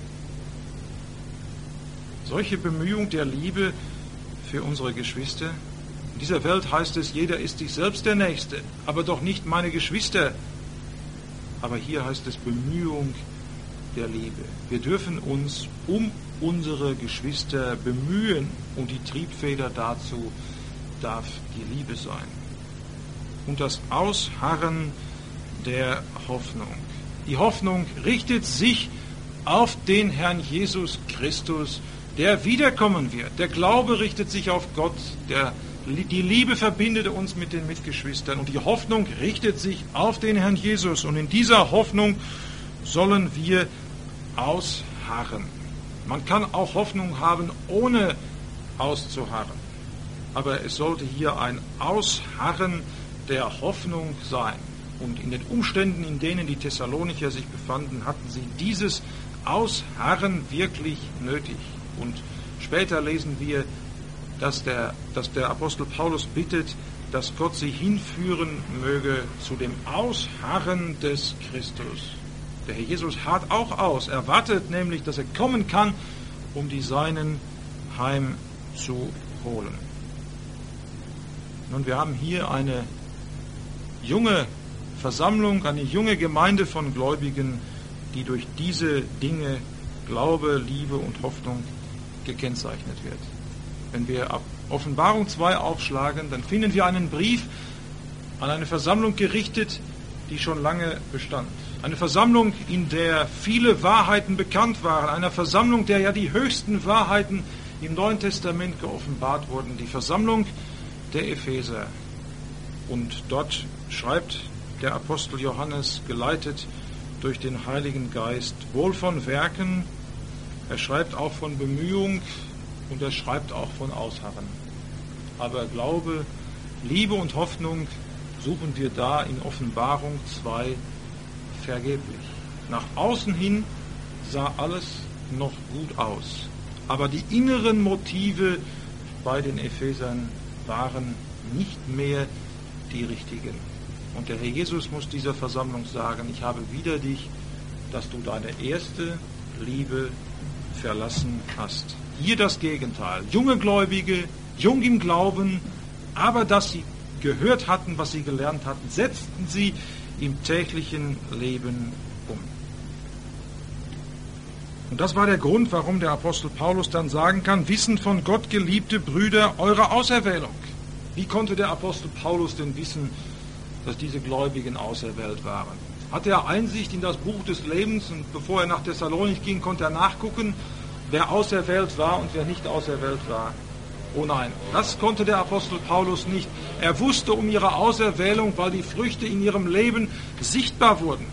Solche Bemühung der Liebe für unsere Geschwister. In dieser Welt heißt es, jeder ist sich selbst der Nächste, aber doch nicht meine Geschwister. Aber hier heißt es Bemühung der Liebe. Wir dürfen uns um unsere Geschwister bemühen und die Triebfeder dazu darf die Liebe sein. Und das Ausharren der Hoffnung. Die Hoffnung richtet sich auf den Herrn Jesus Christus, der wiederkommen wird. Der Glaube richtet sich auf Gott, die Liebe verbindet uns mit den Mitgeschwistern und die Hoffnung richtet sich auf den Herrn Jesus. Und in dieser Hoffnung sollen wir ausharren. Man kann auch Hoffnung haben, ohne auszuharren. Aber es sollte hier ein Ausharren der Hoffnung sein. Und in den Umständen, in denen die Thessalonicher sich befanden, hatten sie dieses Ausharren wirklich nötig. Und später lesen wir, dass der Apostel Paulus bittet, dass Gott sie hinführen möge zu dem Ausharren des Christus. Der Herr Jesus harrt auch aus. Er wartet nämlich, dass er kommen kann, um die Seinen heimzuholen. Nun, wir haben hier eine junge Versammlung, eine junge Gemeinde von Gläubigen, die durch diese Dinge, Glaube, Liebe und Hoffnung, gekennzeichnet wird. Wenn wir ab Offenbarung 2 aufschlagen, dann finden wir einen Brief an eine Versammlung gerichtet, die schon lange bestand. Eine Versammlung, in der viele Wahrheiten bekannt waren. Eine Versammlung, der ja die höchsten Wahrheiten im Neuen Testament geoffenbart wurden. Die Versammlung der Epheser. Und dort schreibt der Apostel Johannes, geleitet durch den Heiligen Geist, wohl von Werken, er schreibt auch von Bemühung und er schreibt auch von Ausharren. Aber Glaube, Liebe und Hoffnung suchen wir da in Offenbarung 2 vergeblich. Nach außen hin sah alles noch gut aus, aber die inneren Motive bei den Ephesern waren nicht mehr die richtigen. Und der Herr Jesus muss dieser Versammlung sagen, ich habe wider dich, dass du deine erste Liebe verlassen hast. Hier das Gegenteil. Junge Gläubige, jung im Glauben, aber dass sie gehört hatten, was sie gelernt hatten, setzten sie im täglichen Leben um. Und das war der Grund, warum der Apostel Paulus dann sagen kann, wissen von Gott, geliebte Brüder, eure Auserwählung. Wie konnte der Apostel Paulus denn wissen, dass diese Gläubigen auserwählt waren? Hatte er Einsicht in das Buch des Lebens und bevor er nach Thessalonik ging, konnte er nachgucken, wer auserwählt war und wer nicht auserwählt war? Oh nein, das konnte der Apostel Paulus nicht. Er wusste um ihre Auserwählung, weil die Früchte in ihrem Leben sichtbar wurden.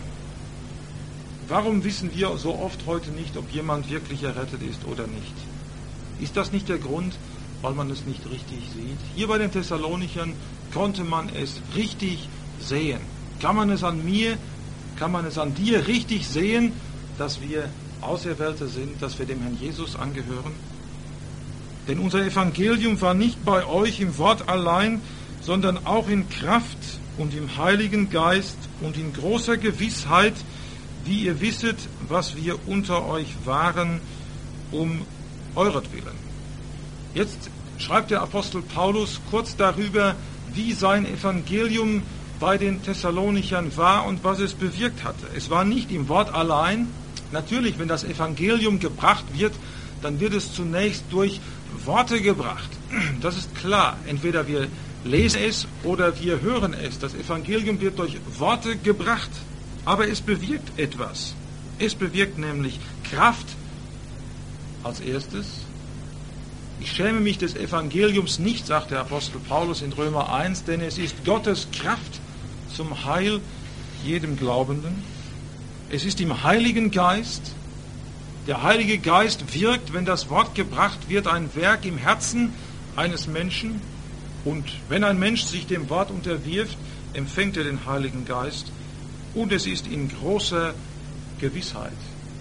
Warum wissen wir so oft heute nicht, ob jemand wirklich errettet ist oder nicht? Ist das nicht der Grund, weil man es nicht richtig sieht? Hier bei den Thessalonichern konnte man es richtig sehen. Kann man es an mir, kann man es an dir richtig sehen, dass wir Auserwählte sind, dass wir dem Herrn Jesus angehören? Denn unser Evangelium war nicht bei euch im Wort allein, sondern auch in Kraft und im Heiligen Geist und in großer Gewissheit, wie ihr wisset, was wir unter euch waren, um euretwillen. Jetzt schreibt der Apostel Paulus kurz darüber, wie sein Evangelium bei den Thessalonichern war und was es bewirkt hatte. Es war nicht im Wort allein. Natürlich, wenn das Evangelium gebracht wird, dann wird es zunächst durch Worte gebracht. Das ist klar. Entweder wir lesen es oder wir hören es. Das Evangelium wird durch Worte gebracht. Aber es bewirkt etwas. Es bewirkt nämlich Kraft als erstes. Ich schäme mich des Evangeliums nicht, sagt der Apostel Paulus in Römer 1, denn es ist Gottes Kraft zum Heil jedem Glaubenden. Es ist im Heiligen Geist. Der Heilige Geist wirkt, wenn das Wort gebracht wird, ein Werk im Herzen eines Menschen. Und wenn ein Mensch sich dem Wort unterwirft, empfängt er den Heiligen Geist. Und es ist in großer Gewissheit.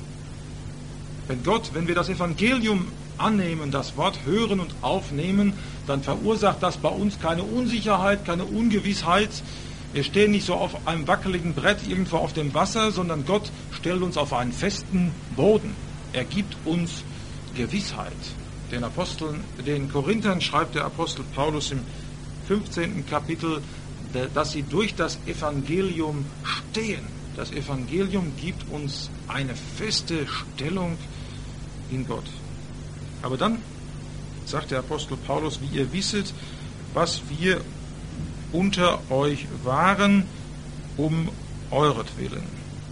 Wenn wir das Evangelium annehmen, das Wort hören und aufnehmen, dann verursacht das bei uns keine Unsicherheit, keine Ungewissheit. Wir stehen nicht so auf einem wackeligen Brett irgendwo auf dem Wasser, sondern Gott stellt uns auf einen festen Boden. Er gibt uns Gewissheit. Den Korinthern schreibt der Apostel Paulus im 15. Kapitel, dass sie durch das Evangelium stehen. Das Evangelium gibt uns eine feste Stellung in Gott. Aber dann sagt der Apostel Paulus, wie ihr wisset, was wir unter euch waren, um euretwillen.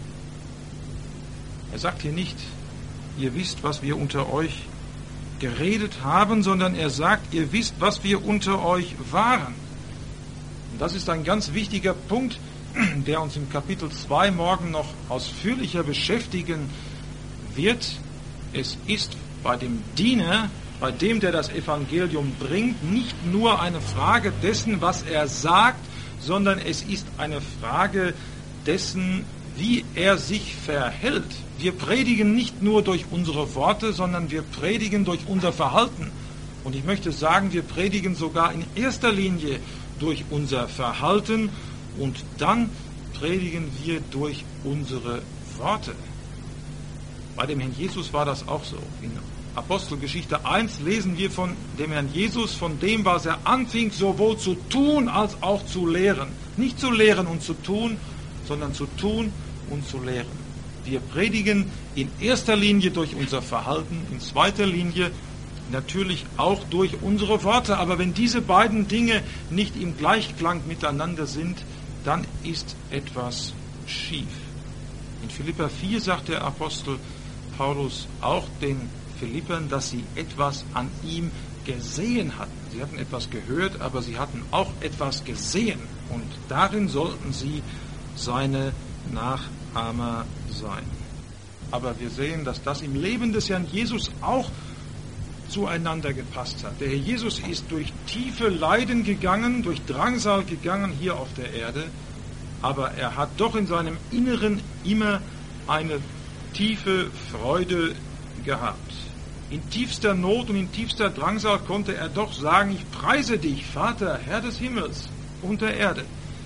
Er sagt hier nicht, ihr wisst, was wir unter euch geredet haben, sondern er sagt, ihr wisst, was wir unter euch waren. Und das ist ein ganz wichtiger Punkt, der uns im Kapitel 2 morgen noch ausführlicher beschäftigen wird. Es ist bei dem Diener, bei dem, der das Evangelium bringt, nicht nur eine Frage dessen, was er sagt, sondern es ist eine Frage dessen, wie er sich verhält. Wir predigen nicht nur durch unsere Worte, sondern wir predigen durch unser Verhalten. Und ich möchte sagen, wir predigen sogar in erster Linie durch unser Verhalten und dann predigen wir durch unsere Worte. Bei dem Herrn Jesus war das auch so. In Apostelgeschichte 1 lesen wir von dem Herrn Jesus, von dem, was er anfing, sowohl zu tun als auch zu lehren. Nicht zu lehren und zu tun, sondern zu tun und zu lehren. Wir predigen in erster Linie durch unser Verhalten, in zweiter Linie natürlich auch durch unsere Worte. Aber wenn diese beiden Dinge nicht im Gleichklang miteinander sind, dann ist etwas schief. In Philipper 4 sagt der Apostel Paulus auch den Philippern, dass sie etwas an ihm gesehen hatten. Sie hatten etwas gehört, aber sie hatten auch etwas gesehen. Und darin sollten sie seine Nachahmer sein. Aber wir sehen, dass das im Leben des Herrn Jesus auch zueinander gepasst hat. Der Herr Jesus ist durch tiefe Leiden gegangen, durch Drangsal gegangen hier auf der Erde, aber er hat doch in seinem Inneren immer eine tiefe Freude gehabt. In tiefster Not und in tiefster Drangsal konnte er doch sagen, ich preise dich, Vater, Herr des Himmels und der Erde.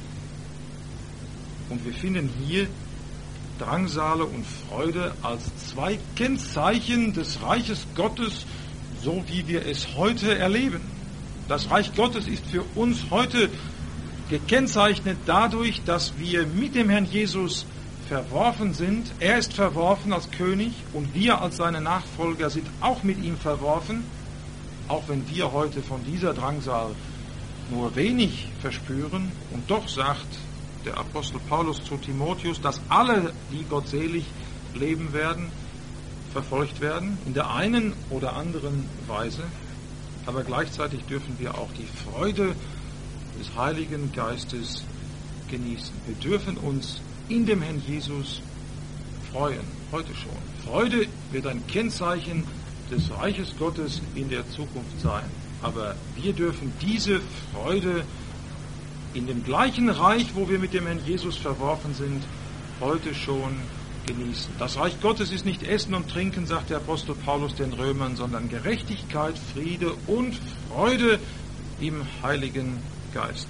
Und wir finden hier Drangsale und Freude als zwei Kennzeichen des Reiches Gottes, so wie wir es heute erleben. Das Reich Gottes ist für uns heute gekennzeichnet dadurch, dass wir mit dem Herrn Jesus verworfen sind. Er ist verworfen als König und wir als seine Nachfolger sind auch mit ihm verworfen, auch wenn wir heute von dieser Drangsal nur wenig verspüren. Und doch sagt der Apostel Paulus zu Timotheus, dass alle, die gottselig leben werden, verfolgt werden, in der einen oder anderen Weise. Aber gleichzeitig dürfen wir auch die Freude des Heiligen Geistes genießen. Wir dürfen uns in dem Herrn Jesus freuen, heute schon. Freude wird ein Kennzeichen des Reiches Gottes in der Zukunft sein. Aber wir dürfen diese Freude in dem gleichen Reich, wo wir mit dem Herrn Jesus verworfen sind, heute schon genießen. Das Reich Gottes ist nicht Essen und Trinken, sagt der Apostel Paulus den Römern, sondern Gerechtigkeit, Friede und Freude im Heiligen Geist.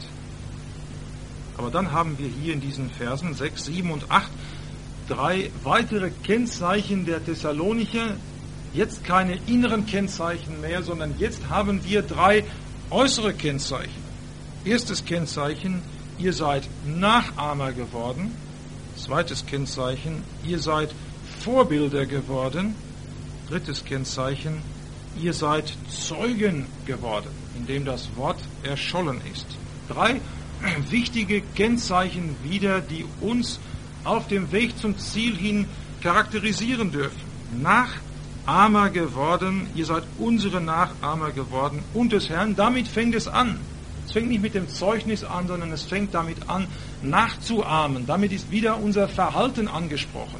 Aber dann haben wir hier in diesen Versen 6, 7 und 8 drei weitere Kennzeichen der Thessalonicher. Jetzt keine inneren Kennzeichen mehr, sondern jetzt haben wir drei äußere Kennzeichen. Erstes Kennzeichen, ihr seid Nachahmer geworden. Zweites Kennzeichen, ihr seid Vorbilder geworden. Drittes Kennzeichen, ihr seid Zeugen geworden, indem das Wort erschollen ist. Drei wichtige Kennzeichen wieder, die uns auf dem Weg zum Ziel hin charakterisieren dürfen. Nachahmer geworden, ihr seid unsere Nachahmer geworden und des Herrn. Damit fängt es an. Es fängt nicht mit dem Zeugnis an, sondern es fängt damit an, nachzuahmen. Damit ist wieder unser Verhalten angesprochen.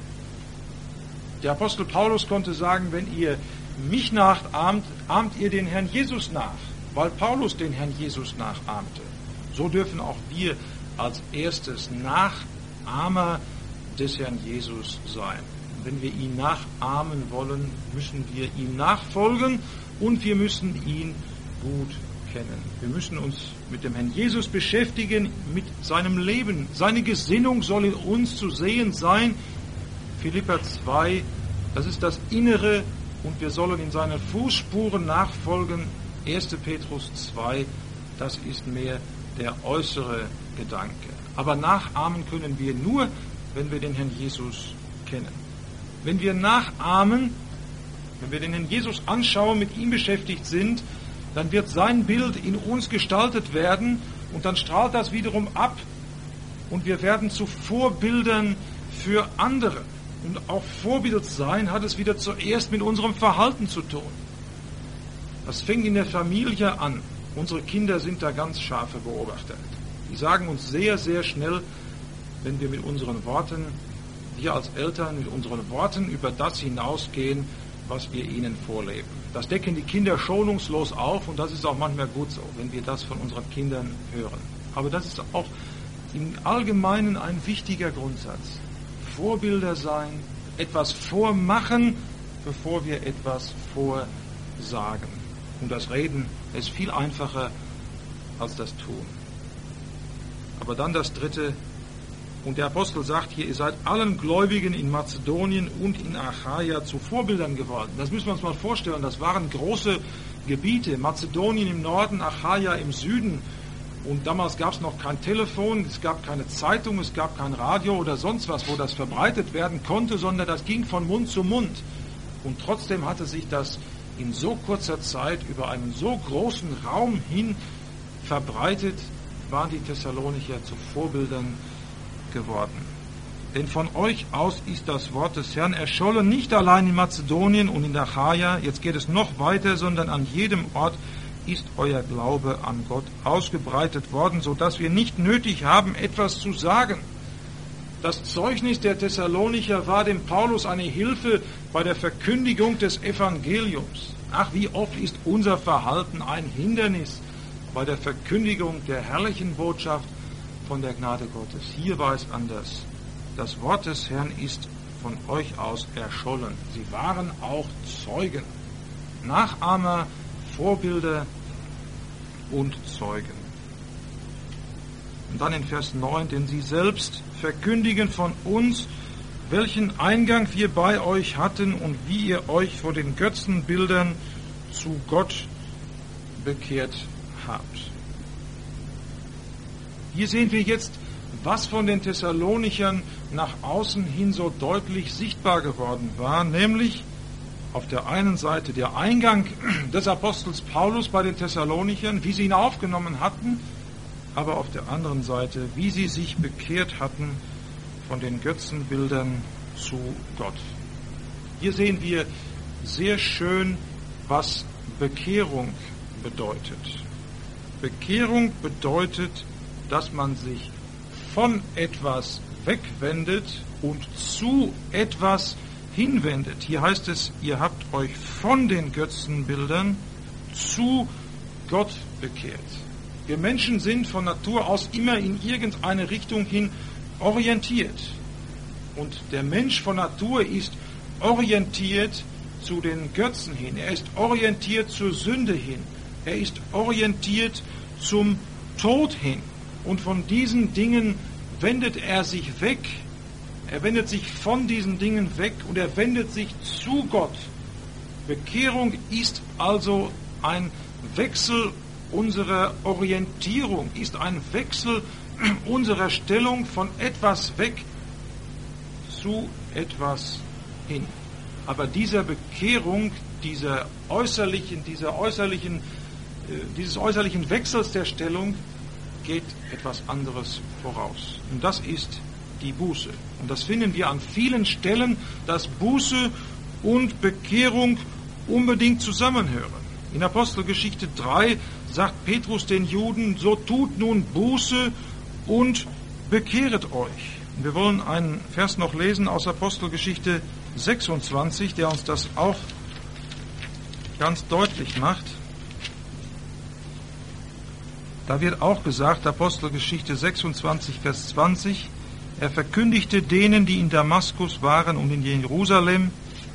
Der Apostel Paulus konnte sagen, wenn ihr mich nachahmt, ahmt ihr den Herrn Jesus nach, weil Paulus den Herrn Jesus nachahmte. So dürfen auch wir als erstes Nachahmer des Herrn Jesus sein. Wenn wir ihn nachahmen wollen, müssen wir ihm nachfolgen und wir müssen ihn gut kennen. Wir müssen uns mit dem Herrn Jesus beschäftigen, mit seinem Leben. Seine Gesinnung soll in uns zu sehen sein. Philipper 2, das ist das Innere und wir sollen in seinen Fußspuren nachfolgen. 1. Petrus 2, das ist mehr der äußere Gedanke. Aber nachahmen können wir nur, wenn wir den Herrn Jesus kennen. Wenn wir nachahmen, wenn wir den Herrn Jesus anschauen, mit ihm beschäftigt sind, dann wird sein Bild in uns gestaltet werden und dann strahlt das wiederum ab und wir werden zu Vorbildern für andere. Und auch Vorbild sein hat es wieder zuerst mit unserem Verhalten zu tun. Das fängt in der Familie an. Unsere Kinder sind da ganz scharfe Beobachter. Die sagen uns sehr, sehr schnell, wenn wir mit unseren Worten, wir als Eltern mit unseren Worten über das hinausgehen, was wir ihnen vorleben. Das decken die Kinder schonungslos auf und das ist auch manchmal gut so, wenn wir das von unseren Kindern hören. Aber das ist auch im Allgemeinen ein wichtiger Grundsatz. Vorbilder sein, etwas vormachen, bevor wir etwas vorsagen. Und das Reden ist viel einfacher als das Tun. Aber dann das Dritte. Und der Apostel sagt hier, ihr seid allen Gläubigen in Mazedonien und in Achaia zu Vorbildern geworden. Das müssen wir uns mal vorstellen. Das waren große Gebiete. Mazedonien im Norden, Achaia im Süden. Und damals gab es noch kein Telefon, es gab keine Zeitung, es gab kein Radio oder sonst was, wo das verbreitet werden konnte, sondern das ging von Mund zu Mund. Und trotzdem hatte sich das in so kurzer Zeit über einen so großen Raum hin verbreitet, waren die Thessalonicher zu Vorbildern geworden. Denn von euch aus ist das Wort des Herrn erschollen, nicht allein in Mazedonien und in Achaia, jetzt geht es noch weiter, sondern an jedem Ort ist euer Glaube an Gott ausgebreitet worden, sodass wir nicht nötig haben, etwas zu sagen. Das Zeugnis der Thessalonicher war dem Paulus eine Hilfe bei der Verkündigung des Evangeliums. Ach, wie oft ist unser Verhalten ein Hindernis bei der Verkündigung der herrlichen Botschaft von der Gnade Gottes. Hier war es anders. Das Wort des Herrn ist von euch aus erschollen. Sie waren auch Zeugen, Nachahmer, Vorbilder und Zeugen. Und dann in Vers 9, denn sie selbst verkündigen von uns, welchen Eingang wir bei euch hatten und wie ihr euch vor den Götzenbildern zu Gott bekehrt habt. Hier sehen wir jetzt, was von den Thessalonichern nach außen hin so deutlich sichtbar geworden war, nämlich auf der einen Seite der Eingang des Apostels Paulus bei den Thessalonichern, wie sie ihn aufgenommen hatten, aber auf der anderen Seite, wie sie sich bekehrt hatten von den Götzenbildern zu Gott. Hier sehen wir sehr schön, was Bekehrung bedeutet. Bekehrung bedeutet, dass man sich von etwas wegwendet und zu etwas hinwendet. Hier heißt es, ihr habt euch von den Götzenbildern zu Gott bekehrt. Wir Menschen sind von Natur aus immer in irgendeine Richtung hin orientiert. Und der Mensch von Natur ist orientiert zu den Götzen hin. Er ist orientiert zur Sünde hin. Er ist orientiert zum Tod hin. Und von diesen Dingen wendet er sich weg. Er wendet sich von diesen Dingen weg und er wendet sich zu Gott. Bekehrung ist also ein Wechsel unserer Orientierung, ist ein Wechsel unserer Stellung von etwas weg zu etwas hin. Aber dieser Bekehrung, dieses äußerlichen Wechsels der Stellung geht etwas anderes voraus. Und das ist die Buße. Und das finden wir an vielen Stellen, dass Buße und Bekehrung unbedingt zusammenhören. In Apostelgeschichte 3 sagt Petrus den Juden, so tut nun Buße und bekehret euch. Und wir wollen einen Vers noch lesen aus Apostelgeschichte 26, der uns das auch ganz deutlich macht. Da wird auch gesagt, Apostelgeschichte 26, Vers 20, er verkündigte denen, die in Damaskus waren und in Jerusalem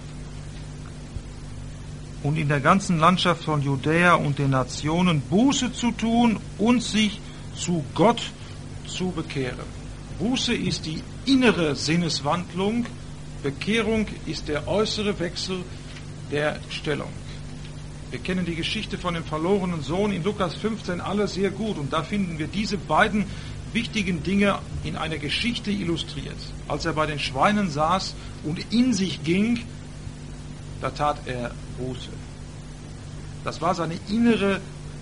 und in der ganzen Landschaft von Judäa und den Nationen, Buße zu tun und sich zu Gott zu bekehren. Buße ist die innere Sinneswandlung, Bekehrung ist der äußere Wechsel der Stellung. Wir kennen die Geschichte von dem verlorenen Sohn in Lukas 15 alle sehr gut und da finden wir diese beiden wichtigen Dinge in einer Geschichte illustriert. Als er bei den Schweinen saß und in sich ging, da tat er Buße. Das war sein innerer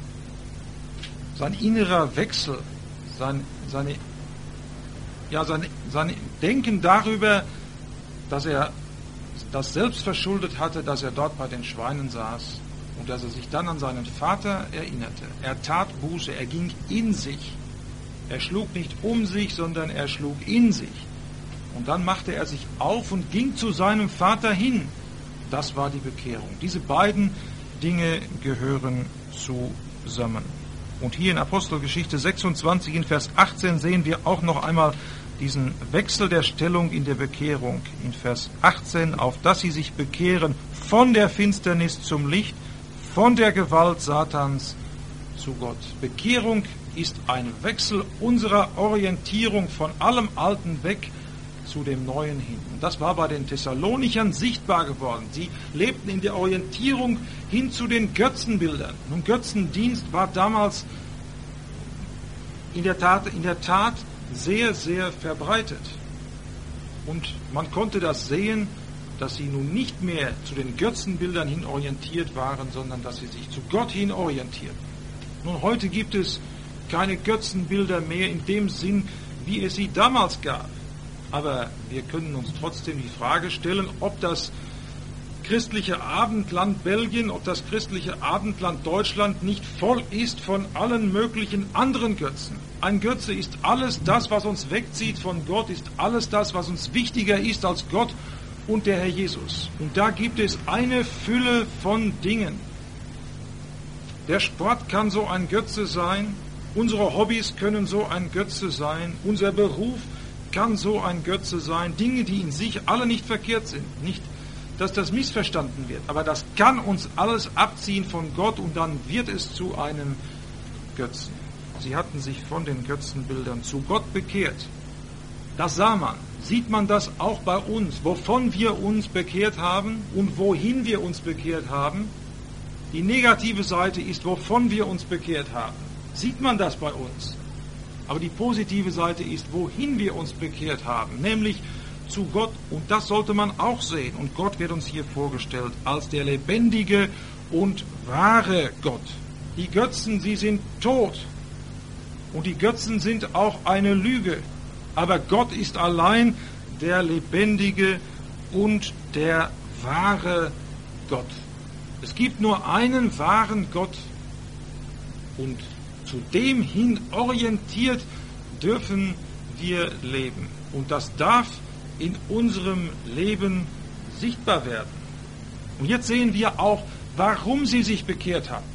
Wechsel, sein Denken darüber, dass er das selbst verschuldet hatte, dass er dort bei den Schweinen saß und dass er sich dann an seinen Vater erinnerte. Er tat Buße, er ging in sich. Er schlug nicht um sich, sondern er schlug in sich. Und dann machte er sich auf und ging zu seinem Vater hin. Das war die Bekehrung. Diese beiden Dinge gehören zusammen. Und hier in Apostelgeschichte 26 in Vers 18 sehen wir auch noch einmal diesen Wechsel der Stellung in der Bekehrung. In Vers 18, auf dass sie sich bekehren von der Finsternis zum Licht, von der Gewalt Satans zu Gott. Bekehrung ist ein Wechsel unserer Orientierung von allem Alten weg zu dem Neuen hin. Und das war bei den Thessalonichern sichtbar geworden. Sie lebten in der Orientierung hin zu den Götzenbildern. Und Götzendienst war damals in der Tat sehr, sehr verbreitet. Und man konnte das sehen, dass sie nun nicht mehr zu den Götzenbildern hin orientiert waren, sondern dass sie sich zu Gott hin orientierten. Nun, heute gibt es keine Götzenbilder mehr in dem Sinn, wie es sie damals gab. Aber wir können uns trotzdem die Frage stellen, ob das christliche Abendland Belgien, ob das christliche Abendland Deutschland nicht voll ist von allen möglichen anderen Götzen. Ein Götze ist alles das, was uns wegzieht von Gott, ist alles das, was uns wichtiger ist als Gott und der Herr Jesus. Und da gibt es eine Fülle von Dingen. Der Sport kann so ein Götze sein, unsere Hobbys können so ein Götze sein, unser Beruf kann so ein Götze sein, Dinge, die in sich alle nicht verkehrt sind, nicht, dass das missverstanden wird, aber das kann uns alles abziehen von Gott und dann wird es zu einem Götzen. Sie hatten sich von den Götzenbildern zu Gott bekehrt. Das sah man. Sieht man das auch bei uns, wovon wir uns bekehrt haben und wohin wir uns bekehrt haben? Die negative Seite ist, wovon wir uns bekehrt haben. Sieht man das bei uns? Aber die positive Seite ist, wohin wir uns bekehrt haben, nämlich zu Gott. Und das sollte man auch sehen. Und Gott wird uns hier vorgestellt als der lebendige und wahre Gott. Die Götzen, sie sind tot. Und die Götzen sind auch eine Lüge. Aber Gott ist allein der lebendige und der wahre Gott. Es gibt nur einen wahren Gott und zu dem hin orientiert dürfen wir leben. Und das darf in unserem Leben sichtbar werden. Und jetzt sehen wir auch, warum sie sich bekehrt hatten.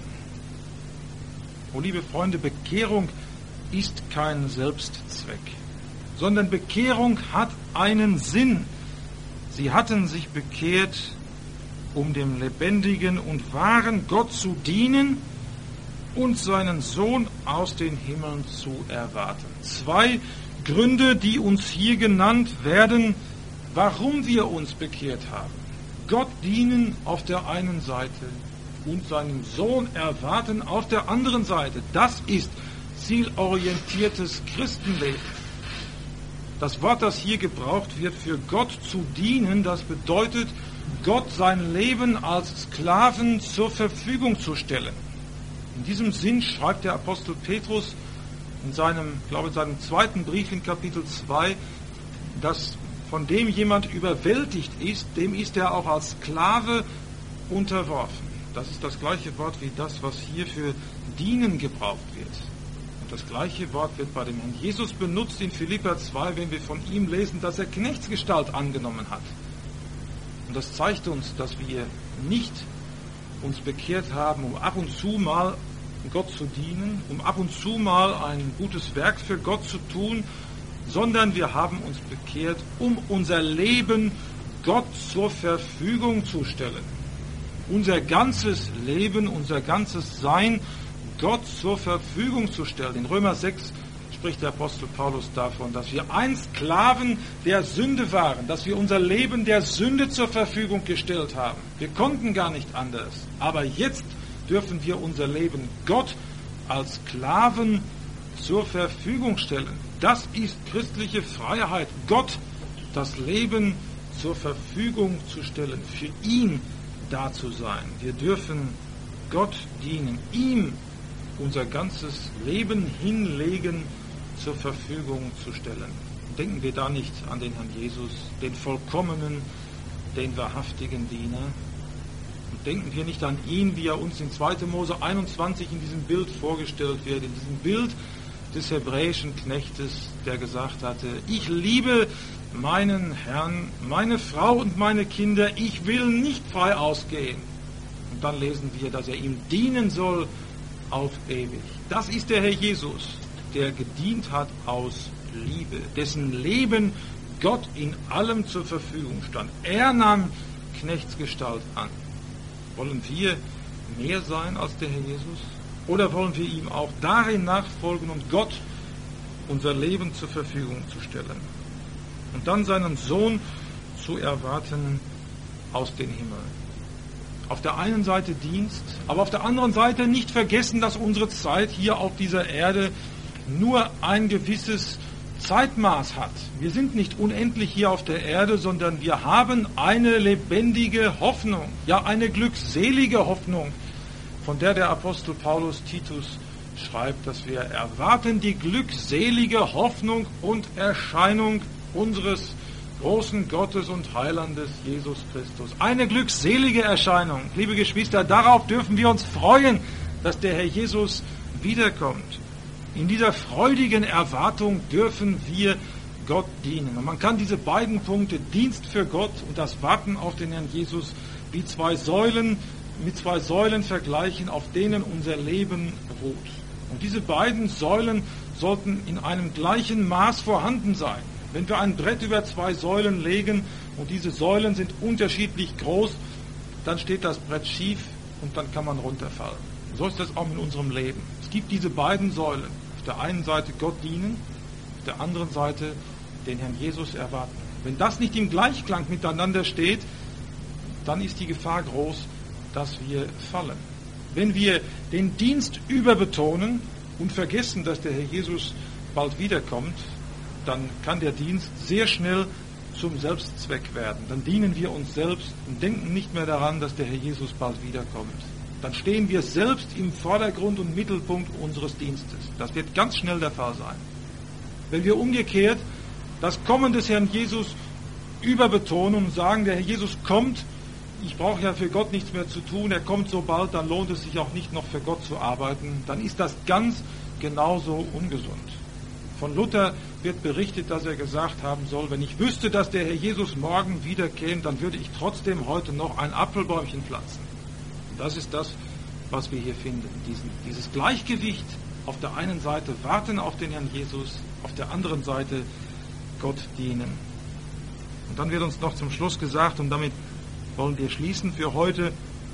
Oh, liebe Freunde, Bekehrung ist kein Selbstzweck, sondern Bekehrung hat einen Sinn. Sie hatten sich bekehrt, um dem lebendigen und wahren Gott zu dienen und seinen Sohn aus den Himmeln zu erwarten. 2 Gründe, die uns hier genannt werden, warum wir uns bekehrt haben. Gott dienen auf der einen Seite und seinen Sohn erwarten auf der anderen Seite. Das ist zielorientiertes Christenleben. Das Wort, das hier gebraucht wird, für Gott zu dienen, das bedeutet, Gott sein Leben als Sklaven zur Verfügung zu stellen. In diesem Sinn schreibt der Apostel Petrus in seinem zweiten Brief in Kapitel 2, dass von dem jemand überwältigt ist, dem ist er auch als Sklave unterworfen. Das ist das gleiche Wort wie das, was hier für dienen gebraucht wird. Und das gleiche Wort wird bei dem Herrn Jesus benutzt in Philipper 2, wenn wir von ihm lesen, dass er Knechtsgestalt angenommen hat. Und das zeigt uns, dass wir nicht uns bekehrt haben, um ab und zu mal Gott zu dienen, um ab und zu mal ein gutes Werk für Gott zu tun, sondern wir haben uns bekehrt, um unser Leben Gott zur Verfügung zu stellen. Unser ganzes Leben, unser ganzes Sein Gott zur Verfügung zu stellen. In Römer 6 spricht der Apostel Paulus davon, dass wir einst Sklaven der Sünde waren, dass wir unser Leben der Sünde zur Verfügung gestellt haben. Wir konnten gar nicht anders. Aber jetzt dürfen wir unser Leben Gott als Sklaven zur Verfügung stellen. Das ist christliche Freiheit, Gott das Leben zur Verfügung zu stellen, für ihn da zu sein. Wir dürfen Gott dienen, ihm unser ganzes Leben hinlegen, zur Verfügung zu stellen. Denken wir da nicht an den Herrn Jesus, den vollkommenen, den wahrhaftigen Diener? Und denken wir nicht an ihn, wie er uns in 2. Mose 21 in diesem Bild vorgestellt wird, in diesem Bild des hebräischen Knechtes, der gesagt hatte, ich liebe meinen Herrn, meine Frau und meine Kinder, ich will nicht frei ausgehen. Und dann lesen wir, dass er ihm dienen soll auf ewig. Das ist der Herr Jesus, der gedient hat aus Liebe, dessen Leben Gott in allem zur Verfügung stand. Er nahm Knechtsgestalt an. Wollen wir mehr sein als der Herr Jesus? Oder wollen wir ihm auch darin nachfolgen und Gott unser Leben zur Verfügung zu stellen? Und dann seinen Sohn zu erwarten aus dem Himmel. Auf der einen Seite Dienst, aber auf der anderen Seite nicht vergessen, dass unsere Zeit hier auf dieser Erde nur ein gewisses Zeitmaß hat. Wir sind nicht unendlich hier auf der Erde, sondern wir haben eine lebendige Hoffnung, ja eine glückselige Hoffnung, von der der Apostel Paulus Titus schreibt, dass wir erwarten die glückselige Hoffnung und Erscheinung unseres großen Gottes und Heilandes Jesus Christus. Eine glückselige Erscheinung. Liebe Geschwister, darauf dürfen wir uns freuen, dass der Herr Jesus wiederkommt. In dieser freudigen Erwartung dürfen wir Gott dienen. Und man kann diese beiden Punkte, Dienst für Gott und das Warten auf den Herrn Jesus, wie mit zwei Säulen vergleichen, auf denen unser Leben ruht. Und diese beiden Säulen sollten in einem gleichen Maß vorhanden sein. Wenn wir ein Brett über zwei Säulen legen und diese Säulen sind unterschiedlich groß, dann steht das Brett schief und dann kann man runterfallen. So ist das auch in unserem Leben. Es gibt diese beiden Säulen. Auf der einen Seite Gott dienen, auf der anderen Seite den Herrn Jesus erwarten. Wenn das nicht im Gleichklang miteinander steht, dann ist die Gefahr groß, dass wir fallen. Wenn wir den Dienst überbetonen und vergessen, dass der Herr Jesus bald wiederkommt, dann kann der Dienst sehr schnell zum Selbstzweck werden. Dann dienen wir uns selbst und denken nicht mehr daran, dass der Herr Jesus bald wiederkommt. Dann stehen wir selbst im Vordergrund und Mittelpunkt unseres Dienstes. Das wird ganz schnell der Fall sein. Wenn wir umgekehrt das Kommen des Herrn Jesus überbetonen und sagen, der Herr Jesus kommt, ich brauche ja für Gott nichts mehr zu tun, er kommt so bald, dann lohnt es sich auch nicht noch für Gott zu arbeiten, dann ist das ganz genauso ungesund. Von Luther wird berichtet, dass er gesagt haben soll, wenn ich wüsste, dass der Herr Jesus morgen wiederkäme, dann würde ich trotzdem heute noch ein Apfelbäumchen pflanzen. Das ist das, was wir hier finden. Dieses Gleichgewicht, auf der einen Seite warten auf den Herrn Jesus, auf der anderen Seite Gott dienen. Und dann wird uns noch zum Schluss gesagt, und damit wollen wir schließen für heute,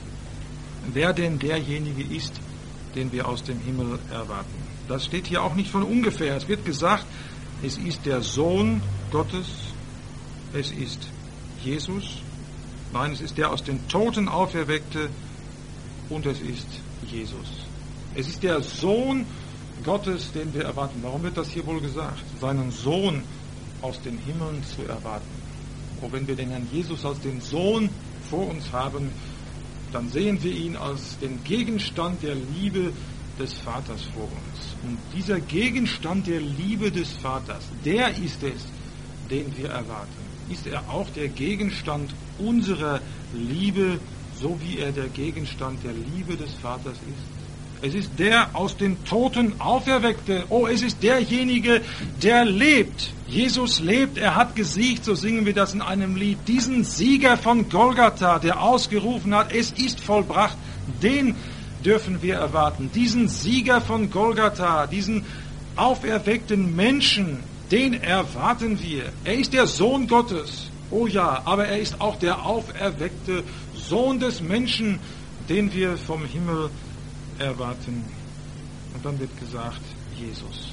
wer denn derjenige ist, den wir aus dem Himmel erwarten. Das steht hier auch nicht von ungefähr. Es wird gesagt, es ist der Sohn Gottes, es ist Jesus, nein, es ist der aus den Toten Auferweckte und es ist Jesus. Es ist der Sohn Gottes, den wir erwarten. Warum wird das hier wohl gesagt? Seinen Sohn aus den Himmeln zu erwarten. Und wenn wir den Herrn Jesus als den Sohn vor uns haben, dann sehen wir ihn als den Gegenstand der Liebe des Vaters vor uns. Und dieser Gegenstand der Liebe des Vaters, der ist es, den wir erwarten. Ist er auch der Gegenstand unserer Liebe, so wie er der Gegenstand der Liebe des Vaters ist? Es ist der aus den Toten Auferweckte. Oh, es ist derjenige, der lebt. Jesus lebt, er hat gesiegt, so singen wir das in einem Lied. Diesen Sieger von Golgatha, der ausgerufen hat, es ist vollbracht, den dürfen wir erwarten. Diesen Sieger von Golgatha, diesen auferweckten Menschen, den erwarten wir. Er ist der Sohn Gottes. Oh ja, aber er ist auch der auferweckte Sohn des Menschen, den wir vom Himmel erwarten. Und dann wird gesagt, Jesus.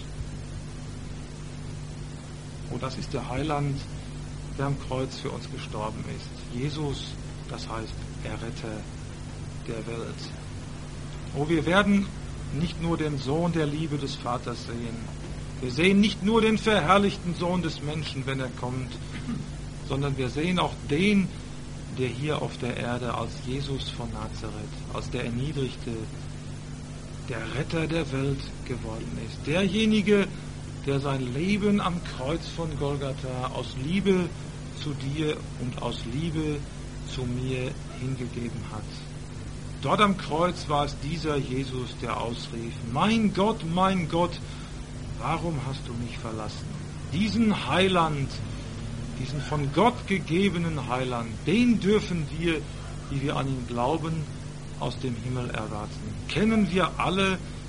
Oh, das ist der Heiland, der am Kreuz für uns gestorben ist. Jesus, das heißt Erretter der Welt. Oh, wir werden nicht nur den Sohn der Liebe des Vaters sehen. Wir sehen nicht nur den verherrlichten Sohn des Menschen, wenn er kommt, sondern wir sehen auch den, der hier auf der Erde als Jesus von Nazareth, als der Erniedrigte, der Retter der Welt geworden ist. Derjenige, der sein Leben am Kreuz von Golgatha aus Liebe zu dir und aus Liebe zu mir hingegeben hat. Dort am Kreuz war es dieser Jesus, der ausrief, mein Gott, warum hast du mich verlassen? Diesen Heiland, diesen von Gott gegebenen Heiland, den dürfen wir, die wir an ihn glauben, aus dem Himmel erwarten. Kennen wir alle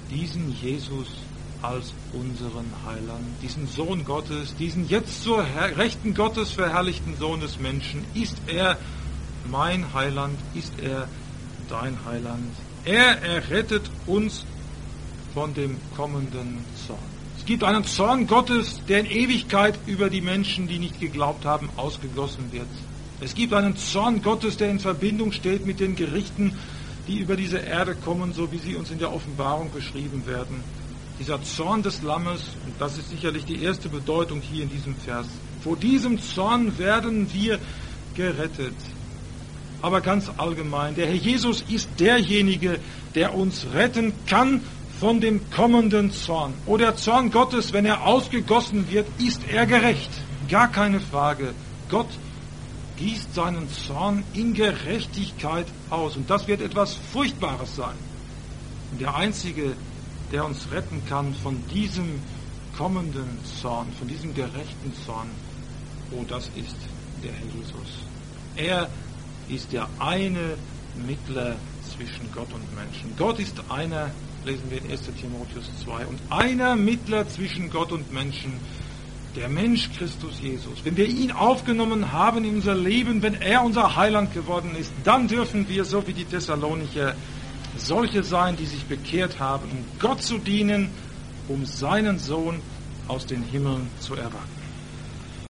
diesen Jesus als unseren Heiland, diesen Sohn Gottes, diesen jetzt zur Rechten Gottes verherrlichten Sohn des Menschen. Ist er mein Heiland? Ist er dein Heiland? Er errettet uns von dem kommenden Zorn. Es gibt einen Zorn Gottes, der in Ewigkeit über die Menschen, die nicht geglaubt haben, ausgegossen wird. Es gibt einen Zorn Gottes, der in Verbindung steht mit den Gerichten, die über diese Erde kommen, so wie sie uns in der Offenbarung beschrieben werden. Dieser Zorn des Lammes, und das ist sicherlich die erste Bedeutung hier in diesem Vers. Vor diesem Zorn werden wir gerettet. Aber ganz allgemein, der Herr Jesus ist derjenige, der uns retten kann von dem kommenden Zorn. O der Zorn Gottes, wenn er ausgegossen wird, ist er gerecht. Gar keine Frage. Gott gießt seinen Zorn in Gerechtigkeit aus. Und das wird etwas Furchtbares sein. Und der Einzige, der uns retten kann von diesem kommenden Zorn, von diesem gerechten Zorn, oh, das ist der Herr Jesus. Er ist der eine Mittler zwischen Gott und Menschen. Gott ist einer, lesen wir in 1. Timotheus 2, und einer Mittler zwischen Gott und Menschen, der Mensch Christus Jesus. Wenn wir ihn aufgenommen haben in unser Leben, wenn er unser Heiland geworden ist, dann dürfen wir, so wie die Thessalonicher, solche sein, die sich bekehrt haben, um Gott zu dienen, um seinen Sohn aus den Himmeln zu erwarten.